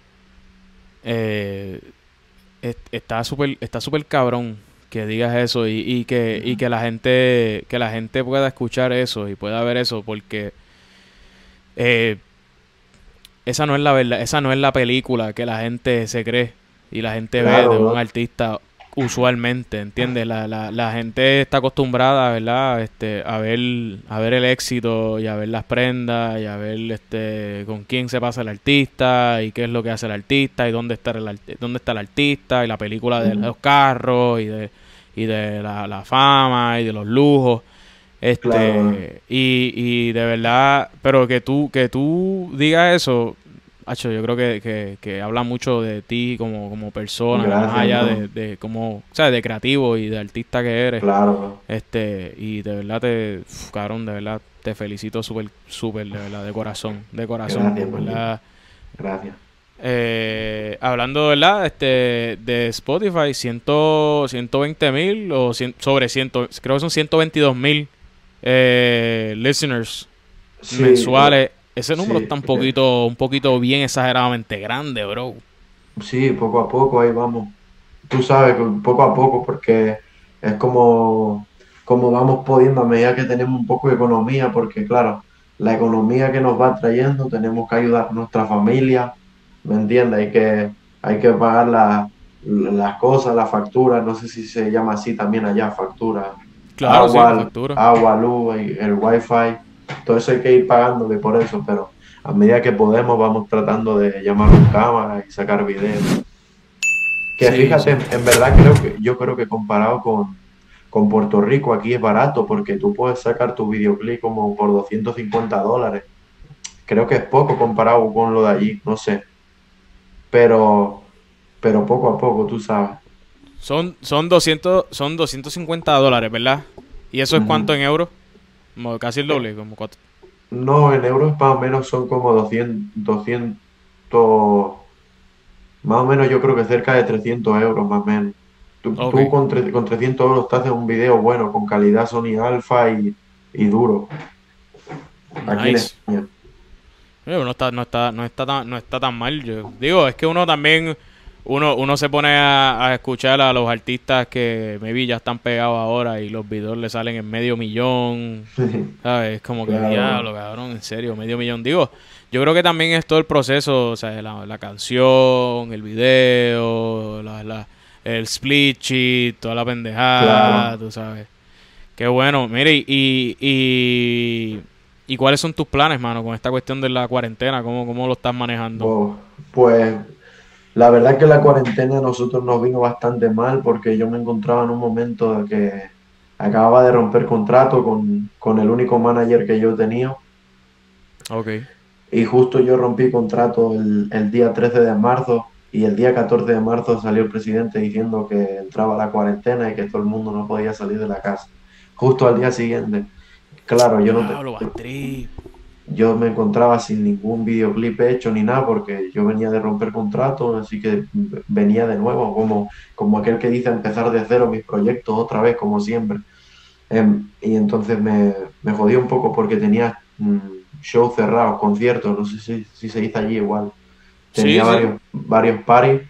eh, es- está súper, está súper cabrón que digas eso y, y que, y que la gente, que la gente pueda escuchar eso y pueda ver eso, porque eh, esa no es la verdad, esa no es la película que la gente se cree y la gente ve Claro, de un bro. artista usualmente, ¿entiendes? La, la, la gente está acostumbrada, ¿verdad? Este, a ver, a ver el éxito y a ver las prendas y a ver este con quién se pasa el artista y qué es lo que hace el artista y dónde está el arti- dónde está el artista y la película de Ujú. los carros y de y de la, la fama y de los lujos. Claro, bro. Este, y, y de verdad, pero que tú, que tú digas eso, Hacho, yo creo que, que, que habla mucho de ti como, como persona, más Gracias, allá de, bro. de como, ¿sabes? De creativo y de artista que eres. Claro, bro. Este, y de verdad te, uf, cabrón, de verdad te felicito súper, súper, de verdad, de corazón, de corazón, Gracias, en manito. verdad. Gracias. Eh, hablando, ¿verdad? Este, de Spotify, cien, ciento veinte mil o cien, sobre cien, creo que son ciento veintidós mil eh, listeners Sí, bro. mensuales. Ese número Sí, está un eh, poquito, un poquito bien exageradamente grande, bro. sí, poco a poco ahí vamos. Tú sabes que poco a poco, porque es como, como vamos pudiendo a medida que tenemos un poco de economía, porque claro, la economía que nos va trayendo, tenemos que ayudar a nuestra familia, ¿me entiendes? Hay que, hay que pagar la- las cosas, las facturas, no sé si se llama así también allá, factura, Claro, sí, la agua, factura. agua, luz, el el wifi, todo eso hay que ir pagándole por eso, pero a medida que podemos vamos tratando de llamar con cámara y sacar videos. Que Sí, fíjate, sí. en verdad creo que yo creo que comparado con, con Puerto Rico aquí es barato porque tú puedes sacar tu videoclip como por doscientos cincuenta dólares. Creo que es poco comparado con lo de allí, no sé, pero, pero poco a poco, tú sabes. Son, son doscientos, son doscientos cincuenta dólares, ¿verdad? ¿Y eso es cuánto Ujú. en euros? Como casi el Eh, doble, como cuatro. No, en euros más o menos son como doscientos doscientos, más o menos yo creo que cerca de trescientos euros más o menos. Tú, Ok, tú con, tre- con trescientos euros te haces un video bueno, con calidad Sony Alpha y, y duro, aquí en nice. España. Oye, no está, no está, no está tan, no está tan mal. Yo digo, es que uno también, uno, uno se pone a, a escuchar a los artistas que maybe ya están pegados ahora y los videos le salen en medio millón, ¿sabes? Es como que Claro. diablo, cabrón, en serio, medio millón. Digo, yo creo que también es todo el proceso, o sea, la, la canción, el video, la, la, el split sheet, toda la pendejada, Claro. tú sabes. Qué bueno. Mire, y, y, y ¿cuáles son tus planes, mano, con esta cuestión de la cuarentena? ¿Cómo, cómo lo estás manejando? Bo- Pues la verdad que la cuarentena a nosotros nos vino bastante mal porque yo me encontraba en un momento de que acababa de romper contrato con, con el único manager que yo tenía Ok. y justo yo rompí contrato el, el día trece de marzo y el día catorce de marzo salió el presidente diciendo que entraba la cuarentena y que todo el mundo no podía salir de la casa. Justo al día siguiente, claro, yo no te- Diablo, Bastrip. yo me encontraba sin ningún videoclip hecho ni nada porque yo venía de romper contrato, así que venía de nuevo, como, como aquel que dice empezar de cero mis proyectos otra vez, como siempre. Em, y entonces me, me jodí un poco porque tenía mm, shows cerrados, conciertos, no sé si, si se dice allí igual. Sí, Tenía sí. varios, varios parties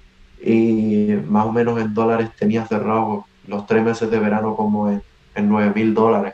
y más o menos en dólares tenía cerrados los tres meses de verano como en, en nueve mil dólares.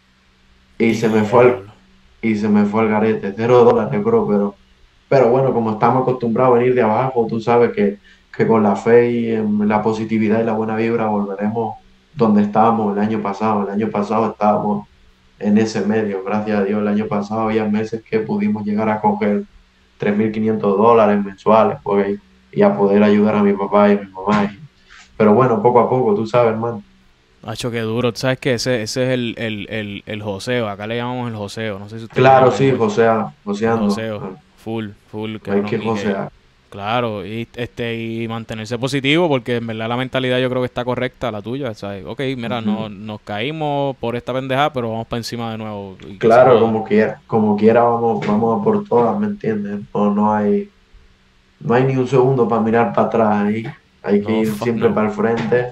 Y se me fue al, Diablo. y se me fue al garete, cero dólares, bro, pero, pero bueno, como estamos acostumbrados a venir de abajo, tú sabes que, que con la fe y em, la positividad y la buena vibra volveremos donde estábamos el año pasado. El año pasado estábamos en ese medio, gracias a Dios, el año pasado había meses que pudimos llegar a coger tres mil quinientos dólares mensuales, pues, y a poder ayudar a mi papá y a mi mamá. y- Pero bueno, poco a poco, tú sabes, hermano. Hacho, qué duro. Tú sabes que ese, ese es el, el, el, el joseo. Acá le llamamos el joseo. No sé si ustedes Claro, llaman el, sí, jo- joseando, el joseando. joseo. Full, full, Hay cabrón. que Y que, josear. claro, y, este, y mantenerse positivo porque en verdad la mentalidad yo creo que está correcta, la tuya. ¿Sabes? Ok, mira, no, Ujú. nos caímos por esta pendejada, pero vamos para encima de nuevo y que se Claro, joda. como quiera, como quiera vamos, vamos a por todas, ¿me entiendes? No, no hay, no hay ni un segundo para mirar para atrás ahí. Hay que No, ir fuck siempre no. para el frente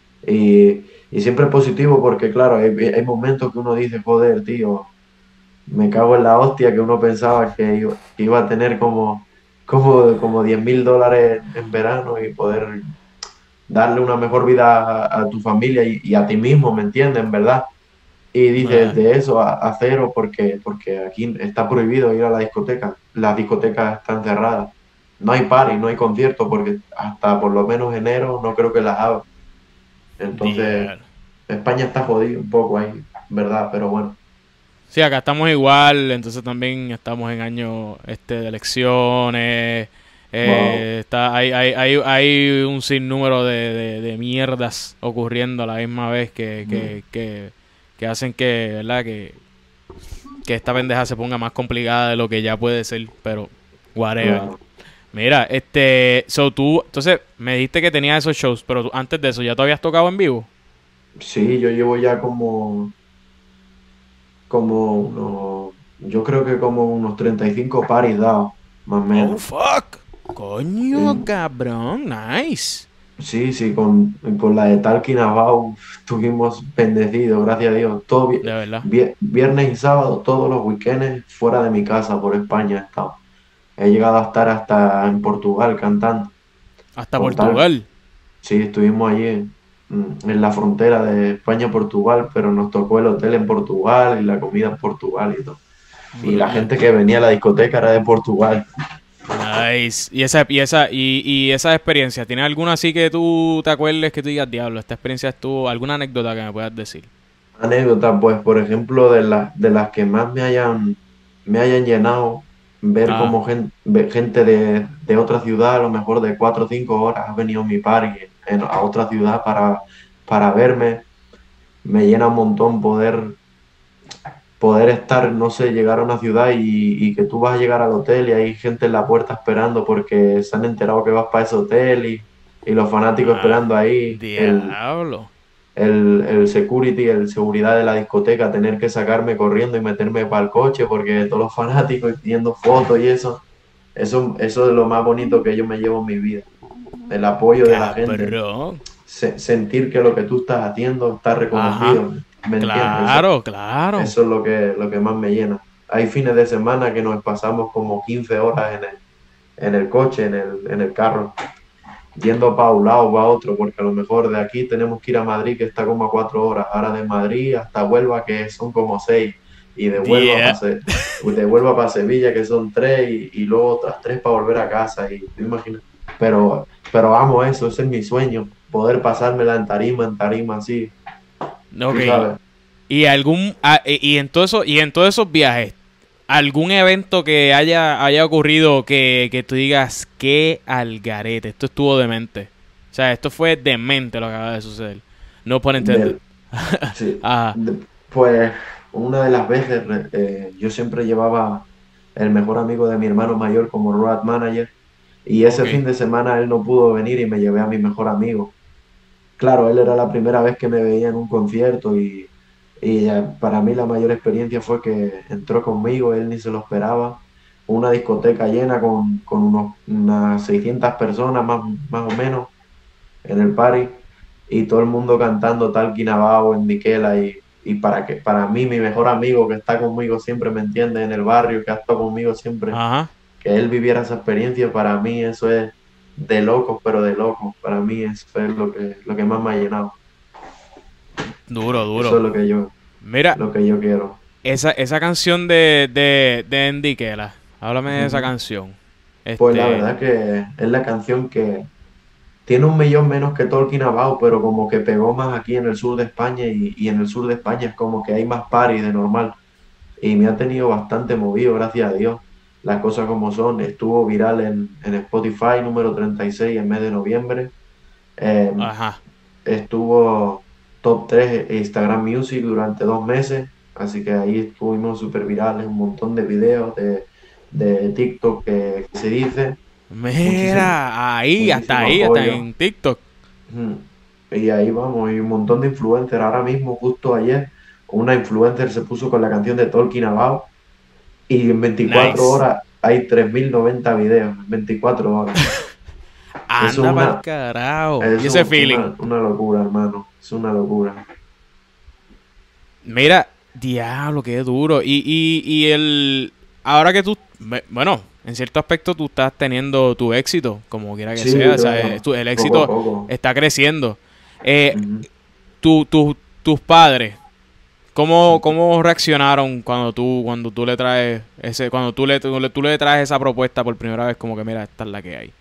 y, y siempre positivo porque, claro, hay, hay momentos que uno dice, joder, tío, me cago en la hostia que uno pensaba que iba, que iba a tener como, como, como diez mil dólares en verano y poder darle una mejor vida a, a tu familia y, y a ti mismo, ¿me entiendes? En verdad. Y dices Eh, de eso a, a cero porque, porque aquí está prohibido ir a la discoteca. Las discotecas están cerradas. No hay party, no hay concierto porque hasta por lo menos enero no creo que las haga. Entonces, yeah. España está jodido un poco ahí, ¿verdad? Pero bueno. Sí, acá estamos igual, entonces también estamos en año este de elecciones. Wow. eh, está, hay, hay, hay, hay un sinnúmero de, de, de mierdas ocurriendo a la misma vez que, que, que, que hacen que, ¿verdad? Que, que esta pendeja se ponga más complicada de lo que ya puede ser, pero whatever. Claro. Mira, este, so tú, entonces me dijiste que tenías esos shows, pero tú- antes de eso ya tú habías tocado en vivo. Sí, yo llevo ya como, como unos, yo creo que como unos treinta y cinco paris dados, más o Oh, menos. fuck. Coño, Sí. cabrón, nice. Sí, sí, con, con la de Talking About estuvimos bendecidos, gracias a Dios. Todo vi- De verdad. vi- viernes y sábado, todos los weekends fuera de mi casa por España he estado. He llegado a estar hasta en Portugal cantando. Hasta Con tal, Portugal. sí, estuvimos allí en, en la frontera de España-Portugal, pero nos tocó el hotel en Portugal y la comida en Portugal y todo. Y la Brutal. gente que venía a la discoteca era de Portugal. Nice. Y esa, y esa, y, y esa experiencia, ¿tienes alguna así que tú te acuerdes que tú digas, diablo, esta experiencia estuvo, alguna anécdota que me puedas decir? Anécdotas, pues, por ejemplo, de las de las que más me hayan, me hayan llenado, ver Ah, cómo gen- ve- gente de, de otra ciudad, a lo mejor de cuatro o cinco horas, ha venido a mi party en- a otra ciudad para, para verme. Me llena un montón poder, poder estar, no sé, llegar a una ciudad y, y que tú vas a llegar al hotel y hay gente en la puerta esperando porque se han enterado que vas para ese hotel y, y los fanáticos ah, esperando ahí. El, diablo. el, el security, el seguridad de la discoteca, tener que sacarme corriendo y meterme para el coche porque todos los fanáticos pidiendo fotos y eso, eso, eso es lo más bonito que yo me llevo en mi vida. El apoyo de la gente, Cabrón. se- sentir que lo que tú estás haciendo está Ajá. reconocido, ¿me entiendes? Eso, Claro, claro. eso es lo que, lo que más me llena. Hay fines de semana que nos pasamos como quince horas en el, en el coche, en el, en el carro. yendo para un lado o para otro, porque a lo mejor de aquí tenemos que ir a Madrid, que está como a cuatro horas, ahora de Madrid hasta Huelva, que son como seis, y de Huelva Yeah. para de Huelva para Sevilla, que son tres, y, y luego otras tres para volver a casa, y te imaginas. Pero, pero amo eso, ese es mi sueño, poder pasármela en tarima, en tarima, así, Ok. tú sabes. Y algún ah, y y en todo eso, y en todos esos viajes, algún evento que haya haya ocurrido que, que tú digas qué algarete, esto estuvo demente. O sea, esto fue demente lo que acaba de suceder. No por entender. Del- sí, Ajá. de- pues una de las veces eh, yo siempre llevaba el mejor amigo de mi hermano mayor como road manager. Y ese Ok. fin de semana él no pudo venir y me llevé a mi mejor amigo. Claro, él era la primera vez que me veía en un concierto y, y eh, para mí la mayor experiencia fue que entró conmigo, él ni se lo esperaba. Una discoteca llena con, con unos, unas seiscientas personas más, más o menos en el party y todo el mundo cantando Talking About en Miquela y, y para que para mí mi mejor amigo que está conmigo siempre, me entiende, en el barrio, que ha estado conmigo siempre, Ajá. que él viviera esa experiencia, para mí eso es de locos, pero de locos. Para mí eso es lo que, lo que más me ha llenado. Duro, Eso duro. es lo que yo, Mira, lo que yo quiero. esa, esa canción de, de, de Endiquela. Háblame de esa Ujú. canción. Pues la Este. verdad que es la canción que tiene un millón menos que Talking About, pero como que pegó más aquí en el sur de España y, y en el sur de España es como que hay más party de normal. Y me ha tenido bastante movido, gracias a Dios. Las cosas como son. Estuvo viral en, en Spotify, número treinta y seis en mes de noviembre. Eh, Ajá. Estuvo top tres en Instagram Music durante dos meses, así que ahí estuvimos súper virales, un montón de videos de, de TikTok que, que se dice, muchísimo, Mira, ahí, hasta muchísimo ahí, hasta apoyo. en TikTok. Ujú. Y ahí vamos, y un montón de influencers. Ahora mismo, justo ayer, una influencer se puso con la canción de Talking About y en veinticuatro Nice. horas hay tres mil noventa videos, en veinticuatro horas. Eso Anda es pa'l una, carajo. Y ese eso es feeling. una, una locura, hermano. Es una locura. Mira, diablo, qué duro. Y, y, y el. Ahora que tú. me- Bueno, en cierto aspecto tú estás teniendo tu éxito, como quiera que Sí, sea. O sea, eh, claro, tu- el poco a éxito poco. está creciendo. Eh, Ujú. tu, tu- tus padres, ¿cómo, cómo reaccionaron cuando tú, cuando tú le traes ese, cuando tú le, tú le, tú le traes esa propuesta por primera vez, como que mira, esta es la que hay?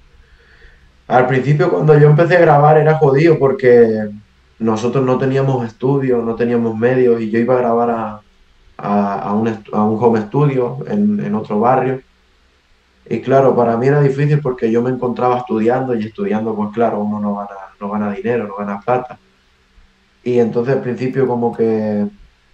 Al principio, cuando yo empecé a grabar, era jodido porque nosotros no teníamos estudio, no teníamos medios y yo iba a grabar a, a, a un, estu- a un home studio en, en otro barrio. Y claro, para mí era difícil porque yo me encontraba estudiando y estudiando, pues claro, uno no gana, no gana dinero, no gana plata. Y entonces al principio como que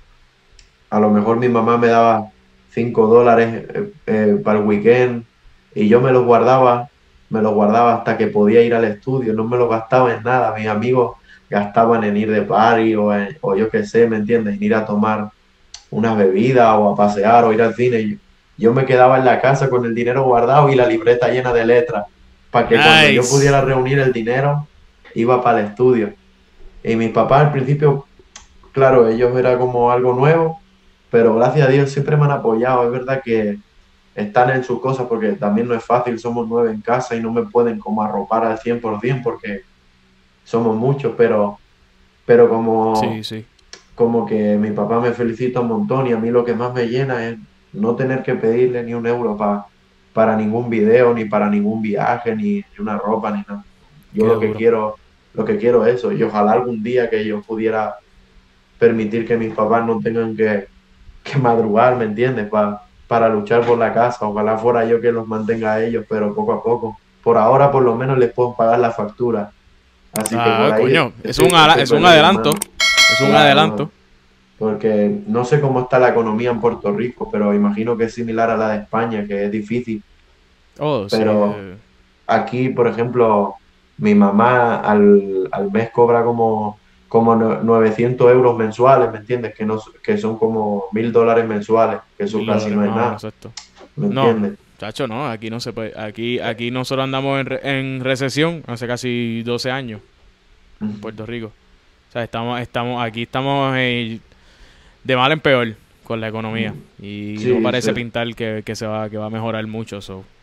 a lo mejor mi mamá me daba cinco dólares eh, eh, para el weekend y yo me los guardaba, me los guardaba hasta que podía ir al estudio, no me los gastaba en nada. Mis amigos gastaban en ir de party o, en- o yo qué sé, ¿me entiendes? En ir a tomar unas bebidas o a pasear o ir al cine. Yo, yo me quedaba en la casa con el dinero guardado y la libreta llena de letras para que cuando yo Nice. pudiera reunir el dinero, iba para el estudio. Y mis papás al principio, claro, ellos era como algo nuevo, pero gracias a Dios siempre me han apoyado. Es verdad que están en sus cosas porque también no es fácil, somos nueve en casa y no me pueden como arropar al cien por ciento porque somos muchos, pero, pero Sí, como, sí. como que mi papá me felicita un montón y a mí lo que más me llena es no tener que pedirle ni un euro pa- para ningún video, ni para ningún viaje, ni, ni una ropa, ni nada. Yo Qué lo que duro. quiero, lo que quiero es eso, y ojalá algún día que yo pudiera permitir que mis papás no tengan que, que madrugar, ¿me entiendes? Pa- para luchar por la casa. Ojalá fuera yo que los mantenga a ellos, pero poco a poco. Por ahora, por lo menos, les puedo pagar la factura. Así que por Ah, ahí coño, es estoy, un, ala- estoy es un feliz, adelanto. hermano. Es un adelanto. Claro, porque no sé cómo está la economía en Puerto Rico, pero imagino que es similar a la de España, que es difícil. Oh, sí. Pero eh, aquí, por ejemplo, mi mamá al, al mes cobra como, como nue- novecientos euros mensuales, ¿me entiendes? Que, no, que son como mil dólares mensuales, que eso Mil casi dólares no es más o nada, menos esto. ¿me No, entiendes? chacho, no, aquí no se puede. Aquí, aquí nosotros andamos en, re- en recesión hace casi doce años en Ujú. Puerto Rico. O sea, estamos, estamos, aquí estamos eh, de mal en peor con la economía. Y no Sí, parece sí, pintar que, que se va, que va a mejorar mucho. So.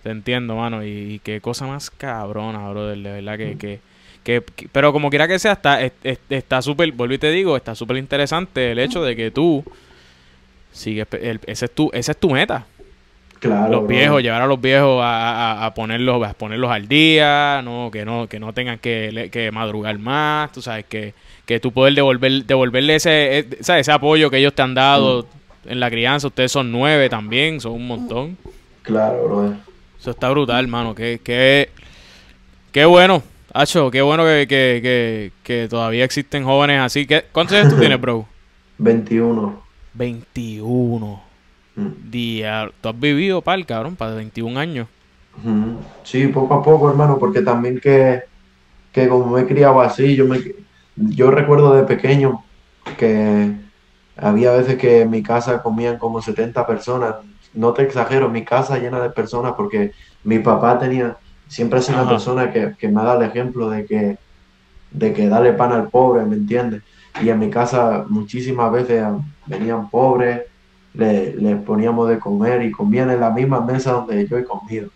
te entiendo, mano. Y, y qué cosa más cabrona, brother, de verdad que... que, que, que pero como quiera que sea, está es- es- está súper, vuelvo y te digo, está súper interesante el hecho de que tú sigues, pe- el- ese es tu, esa es tu meta. Claro, Los viejos, brother. llevar a los viejos a, a, a ponerlos, a ponerlos al día, no, que no, que no tengan que, le- que madrugar más, tú sabes, que, que tú poder devolver, devolverle ese, eh, ¿sabes? Ese apoyo que ellos te han Mm, dado en la crianza. Ustedes son nueve también, son un montón. claro, brother. Eso está brutal, hermano. Qué, qué, qué bueno, Hacho, qué bueno que, que, que, que todavía existen jóvenes así. ¿Qué, ¿Cuántos años tú tienes, bro? veintiuno. Veintiuno. Mm. Día, tú has vivido, pal, cabrón, para veintiún años. Ujú. Sí, poco a poco, hermano, porque también que, que como me he criado así, yo me yo recuerdo de pequeño que había veces que en mi casa comían como setenta personas. No te exagero, mi casa llena de personas porque mi papá tenía, siempre ha sido una Ajá. persona que, que me ha dado el ejemplo de que, de que darle pan al pobre, ¿me entiendes? Y en mi casa muchísimas veces venían pobres, le- les poníamos de comer y comían en la misma mesa donde yo he comido.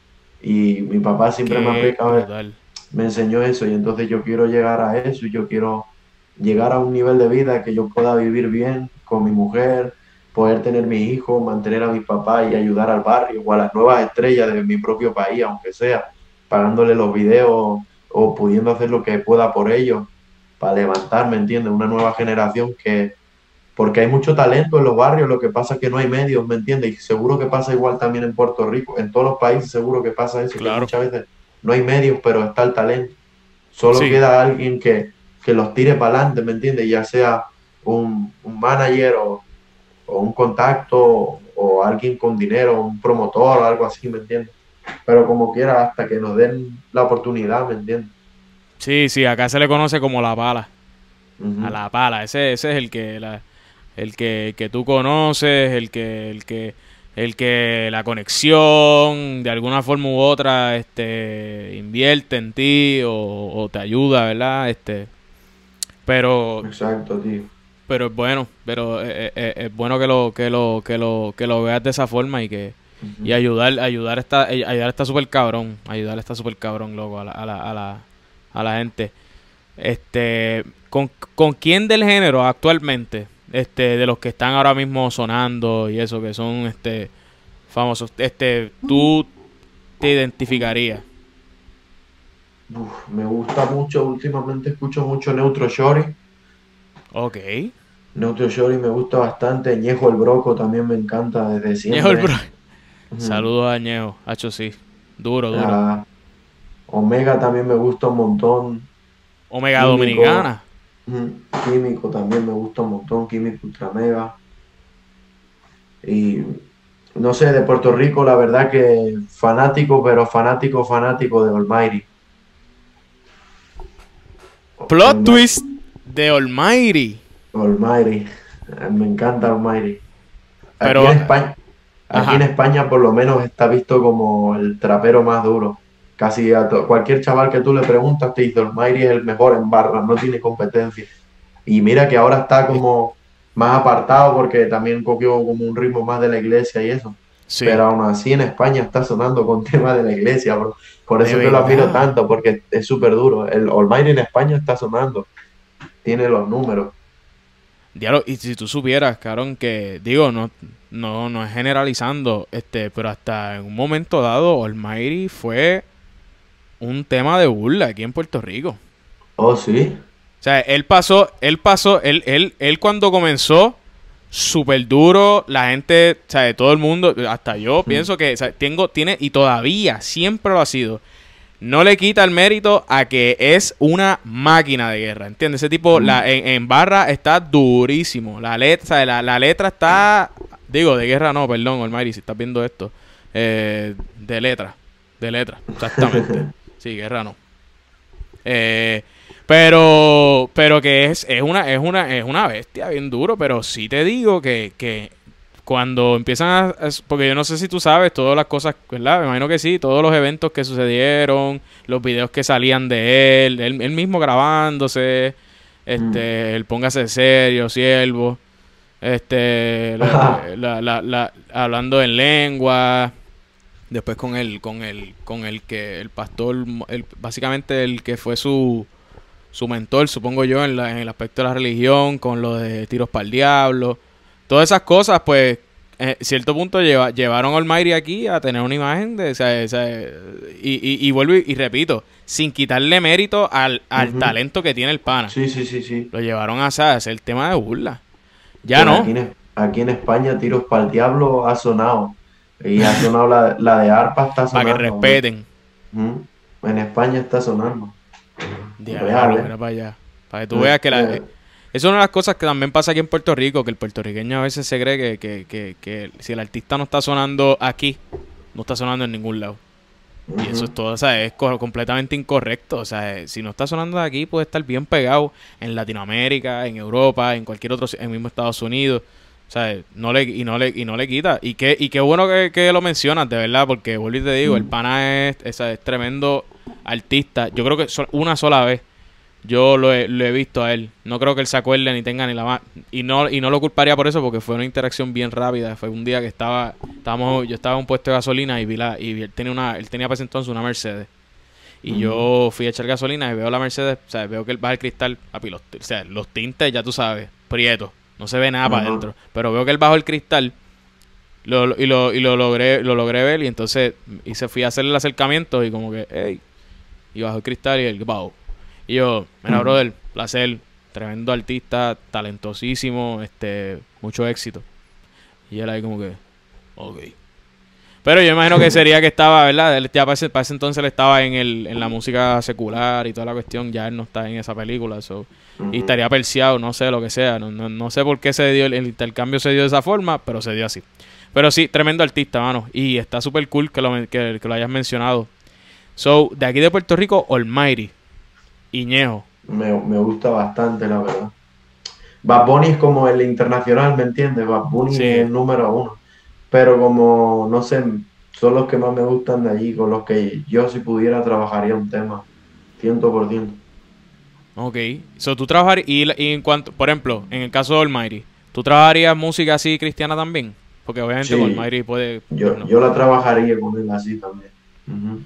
Y mi papá siempre me ha Qué explicado, brutal. me enseñó eso y entonces yo quiero llegar a eso y yo quiero llegar a un nivel de vida que yo pueda vivir bien con mi mujer, poder tener mis hijos, mantener a mi papá y ayudar al barrio o a las nuevas estrellas de mi propio país, aunque sea, pagándole los videos o pudiendo hacer lo que pueda por ellos para levantar, ¿me entiendes? Una nueva generación que, porque hay mucho talento en los barrios, lo que pasa es que no hay medios, ¿me entiendes? Y seguro que pasa igual también en Puerto Rico, en todos los países seguro que pasa eso, que Claro. muchas veces no hay medios, pero está el talento. Solo Sí. queda alguien que, que los tire para adelante, ¿me entiendes? Ya sea un, un manager o, o un contacto o alguien con dinero, un promotor o algo así, ¿me entiendes? Pero como quiera, hasta que nos den la oportunidad, ¿me entiendes? Sí, sí, acá se le conoce como la pala. A Ujú. la pala. Ese, ese es el que la, el que, que tú conoces, el que, el que, el que la conexión de alguna forma u otra, este, invierte en ti o, o te ayuda, ¿verdad? Este, pero, Exacto, tío. pero es bueno, pero es, es- es bueno que lo, que lo, que lo, que lo veas de esa forma y que y Ujú. ayudar, ayudar está, ayudar está súper cabrón, ayudar está súper cabrón, loco, a la, a la, a la, a la gente. Este, ¿con, con quién del género actualmente, este, de los que están ahora mismo sonando y eso, que son, este, famosos, este, tú te identificarías? Uf, me gusta mucho, últimamente escucho mucho Neutro Shorty. Ok. Neutro Shorty me gusta bastante. Ñejo el Broco también me encanta desde Ñejo el siempre. bro. Ujú. Saludos a Ñejo, hacho sí. Duro, duro. Ah, Omega también me gusta un montón. Omega Químico, Dominicana. ujú, Químico también me gusta un montón. Químico Ultra Mega. Y no sé, de Puerto Rico, la verdad que fanático, pero fanático, fanático de Almighty. Plot twist de Almighty. Almighty. Me encanta Almighty. Aquí en Pero, España, aquí en ajá. España por lo menos está visto como el trapero más duro. Casi a to- cualquier chaval que tú le preguntas te dice Almighty es el mejor en barra, no tiene competencia. Y mira que ahora está Es- como más apartado porque también cogió como un ritmo más de la iglesia y eso. sí, Pero aún así en España está sonando con temas de la iglesia, bro. Por de eso que lo admiro verdad. tanto, porque es súper duro. El Almighty en España está sonando, tiene los números. Diablo, y si tú supieras, cabrón, que digo, no, no, no es generalizando, este, pero hasta en un momento dado, Almighty fue un tema de burla aquí en Puerto Rico. Oh, sí. O sea, él pasó, él pasó, él, él, él cuando comenzó, súper duro, la gente, o sea, todo el mundo, hasta yo Mm, pienso que, o sea, tengo, tiene, y todavía, siempre lo ha sido. No le quita el mérito a que es una máquina de guerra, ¿entiendes? Ese tipo mm. la, en, en barra está durísimo. La letra, la, la letra está, digo, de guerra no, perdón, Almighty, si estás viendo esto, eh, de letra, de letra, exactamente. Sí, guerra no. Eh, pero, pero que es, es una, es una, es una bestia bien duro, pero sí te digo que, que cuando empiezan a, a- porque yo no sé si tú sabes todas las cosas, ¿verdad? Me imagino que sí, todos los eventos que sucedieron, los videos que salían de él, él, él mismo grabándose, Mm. este, el póngase serio, siervo, este, lo- Ajá. la, la, la- hablando en lengua, Después con el, con el, con el que el pastor, el, básicamente el que fue su, su mentor, supongo yo, en, la, en el aspecto de la religión, con lo de tiros para el diablo. Todas esas cosas, pues, en cierto punto lleva, llevaron a Almighty aquí a tener una imagen de, o sea, o sea, y, y, y vuelvo y, y repito, sin quitarle mérito al, al Ujú. talento que tiene el pana. Sí, sí, sí, sí. Lo llevaron a, o sea, a hacer el tema de burla. Ya Pues aquí no. en, aquí en España, Tiros para el Diablo ha sonado. Y ha sonado la, la de Arpa está Para que sonando. respeten. Ujú. En España está sonando. Diablo, Real, ¿eh? mira para allá. Para que tú Eh, veas que la, eh, eh, es una de las cosas que también pasa aquí en Puerto Rico, que el puertorriqueño a veces se cree que, que, que, que si el artista no está sonando aquí, no está sonando en ningún lado. Y eso es ujú. todo, o sea, es co- completamente incorrecto. O sea, eh, si no está sonando de aquí, puede estar bien pegado en Latinoamérica, en Europa, en cualquier otro, si- en mismo Estados Unidos. O sea, eh, no le, y no le, y no le quita. Y qué, y qué bueno que, que lo mencionas, de verdad, porque vuelvo y te digo, el Mm. pana es, es, es tremendo artista. Yo creo que so- una sola vez yo lo he, lo he visto a él. No creo que él se acuerde ni tenga ni la más. Y no, y no lo culparía por eso porque fue una interacción bien rápida. Fue un día que estaba, estábamos, yo estaba en un puesto de gasolina y vi la, y vi- él tenía una, él tenía para ese entonces una Mercedes. Y Ujú. yo fui a echar gasolina y veo la Mercedes, o sea, veo que él baja el cristal, papi, los, o sea, los tintes, ya tú sabes, prietos, no se ve nada para Ajá. adentro. Pero veo que él bajó el cristal lo, lo- y, lo, y lo logré, lo logré ver y entonces hice, fui a hacerle el acercamiento y como que, hey, y bajó el cristal y él, bajo. Y yo, mira, Ujú. brother, placer, tremendo artista, talentosísimo, este, mucho éxito. Y él ahí como que, ok. Pero yo imagino que sería que estaba, ¿verdad? Él ya para ese, para ese entonces él estaba en, el, en la música secular y toda la cuestión, ya él no está en esa película, so, y Ujú. estaría perseado, no sé, lo que sea, no, no, no sé por qué se dio, el, el intercambio se dio de esa forma, pero se dio así. Pero sí, tremendo artista, mano, y está súper cool que lo, men- que, que lo hayas mencionado. So, de aquí de Puerto Rico, Almighty, Iñejo. Me, me gusta bastante, la verdad. Bad Bunny es como el internacional, ¿me entiendes? Bad Bunny es Sí, el número uno. Pero como, no sé, son los que más me gustan de allí, con los que yo si pudiera trabajaría un tema, ciento por ciento. ok. So, tú trabajar y, la- y en cuanto, por ejemplo, en el caso de Almighty, ¿tú trabajarías música así cristiana también? Porque obviamente con Sí, Almighty puede, pues yo, no. yo la trabajaría con él así también. Ujú.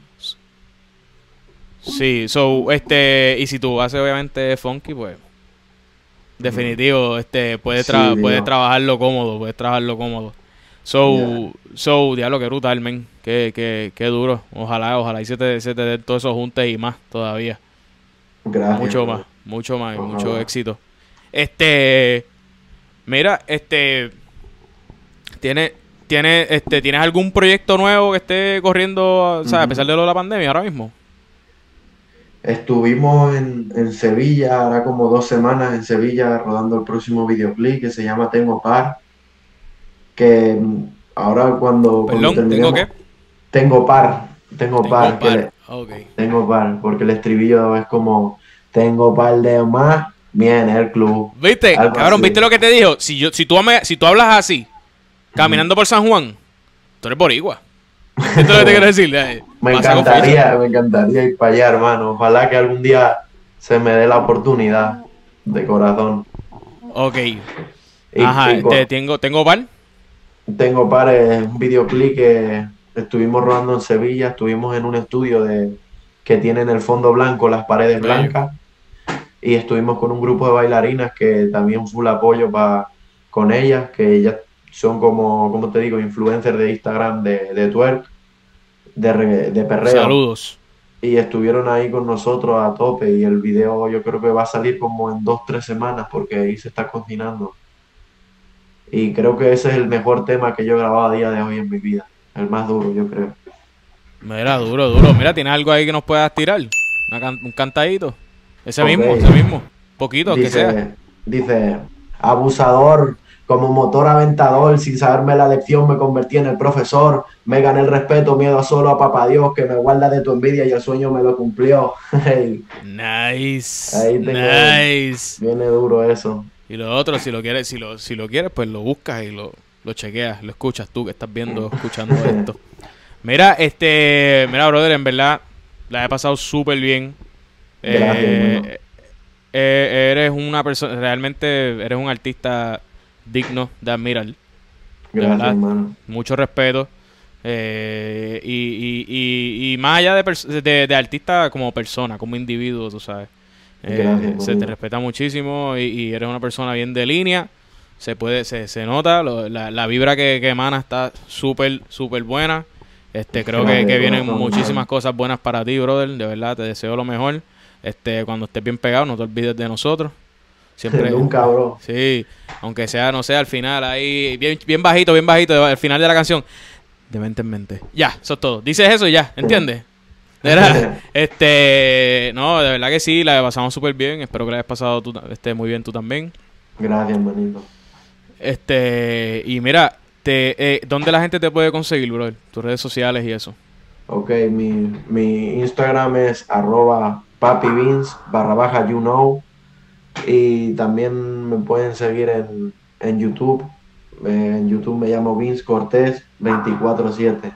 Sí, so, este, y si tú haces obviamente funky, pues, definitivo, este, puedes, Sí, tra puedes Dios. trabajarlo cómodo, puedes trabajarlo cómodo. Ya, So, so, diablo, qué brutal, men, qué, qué, qué duro. Ojalá, ojalá y se te, se te den todos esos juntes y más todavía. gracias, Mucho más, bro. mucho más, y mucho Ojalá. éxito. Este, mira, este, ¿tiene, tiene, este, ¿tienes algún proyecto nuevo que esté corriendo, o sea, a pesar Ujú. de lo de la pandemia ahora mismo? Estuvimos en, en Sevilla, ahora como dos semanas en Sevilla rodando el próximo videoclip que se llama Tengo Par, que mm, ahora cuando, cuando Perdón, ¿tengo qué? terminemos, Tengo Par, Tengo Tengo Par, que par. le, Ok. Tengo Par, porque el estribillo es como Tengo par de más, viene el club, ¿Viste? algo Cabrón, ¿viste así. lo que te dijo? Si yo, si tú, me- si tú hablas así, Ujú. caminando por San Juan, tú eres boricua. ¿Entiendes lo que te quiero decir? Eh, Me Pasa con ficha. encantaría, me encantaría ir para allá, hermano. Ojalá que algún día se me dé la oportunidad de corazón. Ok. Y, y Ajá, te, co- tengo, tengo par. tengo pares, un videoclip que estuvimos rodando en Sevilla, estuvimos en un estudio de, que tiene en el fondo blanco las paredes Bello. blancas y estuvimos con un grupo de bailarinas que también full apoyo pa, con ellas, que ellas son como, como te digo, influencers de Instagram de, de twerk, de, regga- de perreo. Saludos. Y estuvieron ahí con nosotros a tope y el video yo creo que va a salir como en dos, tres semanas porque ahí se está cocinando. Y creo que ese es el mejor tema que yo he grabado a día de hoy en mi vida. El más duro, yo creo. Mira, duro, duro. Mira, ¿tienes algo ahí que nos puedas tirar? Una can- un cantadito. Ese Ok, mismo, ese mismo. Poquito, que sea. dice, dice, abusador, como motor aventador, sin saberme la lección me convertí en el profesor, me gané el respeto, miedo a solo a papá Dios, que me guarda de tu envidia y el sueño me lo cumplió. Hey, Nice. ahí tengo, Nice. viene duro eso. Y lo otro, si lo quieres, si lo, si lo quieres, pues lo buscas y lo, lo chequeas, lo escuchas tú que estás viendo, escuchando esto. Mira, este, mira, brother, en verdad la he pasado súper bien. Gracias, hermano. Eh, eh, eres una persona, realmente eres un artista digno de admirar, de Gracias, verdad, hermano. mucho respeto. Eh, y, y, y, y más allá de, de, de artista como persona, como individuo, tú sabes. Eh, Gracias, se te respeta muchísimo y, y eres una persona bien de línea. Se puede, se, se nota, lo, la, la vibra que, que emana está súper, súper buena. Este, creo Gracias, que, que vienen corazón, muchísimas man. cosas buenas para ti, brother. De verdad, te deseo lo mejor. Este, cuando estés bien pegado, no te olvides de nosotros. Siempre. Nunca, bro. Sí, aunque sea, no sé, al final ahí, bien, bien bajito, bien bajito, al final de la canción. De mente en mente. Ya, eso es todo. Dices eso y ya, ¿entiendes? ¿Verdad? este, no, de verdad que sí, la pasamos súper bien. Espero que la hayas pasado tú, este, muy bien tú también. Gracias, manito. Este, y mira, te, eh, ¿dónde la gente te puede conseguir, brother? Tus redes sociales y eso. Ok, mi, mi Instagram es arroba papibeans barra baja you know. Y también me pueden seguir en, en YouTube. Eh, en YouTube me llamo Vince Cortés veinticuatro siete.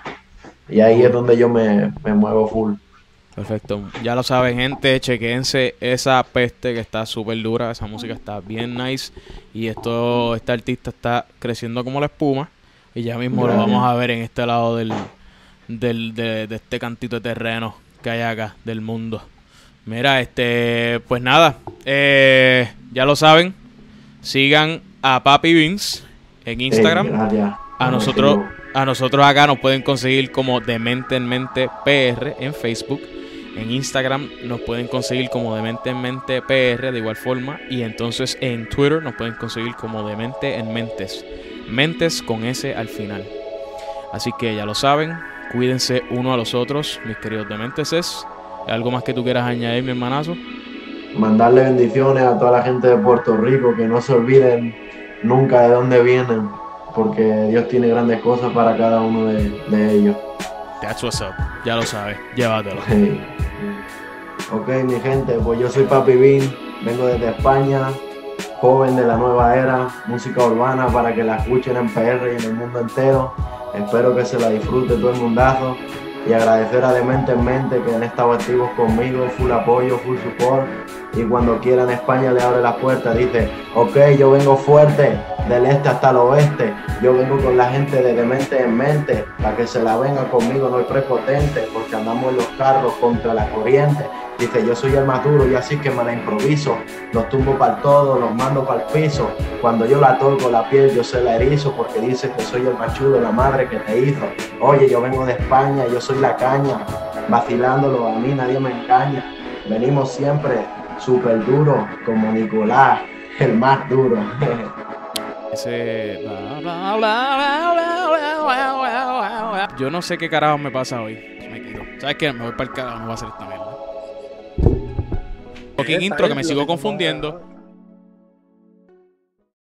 Y ahí es donde yo me, me muevo full. Perfecto. Ya lo saben, gente. Chequense esa peste que está súper dura. Esa música está bien nice. Y esto, este artista está creciendo como la espuma. Y ya mismo Gracias. lo vamos a ver en este lado del, del de, de este cantito de terreno que hay acá, del mundo. Mira, este, pues nada. Eh, ya lo saben. Sigan a Papi Vince en Instagram. Ey, gracias. A nosotros, a nosotros acá nos pueden conseguir como Demente en Mente P R en Facebook. En Instagram nos pueden conseguir como Demente en Mente P R de igual forma. Y entonces en Twitter nos pueden conseguir como Demente en Mentes. Mentes con S al final. Así que ya lo saben. Cuídense uno a los otros, mis queridos Dementeses. ¿Algo más que tú quieras añadir, mi hermanazo? Mandarle bendiciones a toda la gente de Puerto Rico, que no se olviden nunca de dónde vienen, porque Dios tiene grandes cosas para cada uno de, de ellos. That's what's up. Ya lo sabes. Llévatelo. Hey. Ok, mi gente, pues yo soy Papi Bean, vengo desde España, joven de la nueva era, música urbana para que la escuchen en P R y en el mundo entero. Espero que se la disfrute todo el mundazo. Y agradecer a Demente en Mente que han estado activos conmigo, full apoyo, full support. Y cuando quieran España le abre las puertas, dice, ok, yo vengo fuerte, del este hasta el oeste. Yo vengo con la gente de Demente en Mente, para que se la venga conmigo, no el prepotente, porque andamos en los carros contra la corriente. Dice, yo soy el más duro y así que me la improviso. Los tumbo para el todo, los mando para el piso. Cuando yo la toco la piel, yo se la erizo, porque dice que soy el más chulo, la madre que te hizo. Oye, yo vengo de España, yo soy la caña, vacilándolo, a mí nadie me engaña. Venimos siempre súper duro, como Nicolás, el más duro. Ese... Yo no sé qué carajo me pasa hoy. Me quito. ¿Sabes qué? Me voy para el carajo, no voy a hacer esta mierda. Fucking intro que me sigo confundiendo.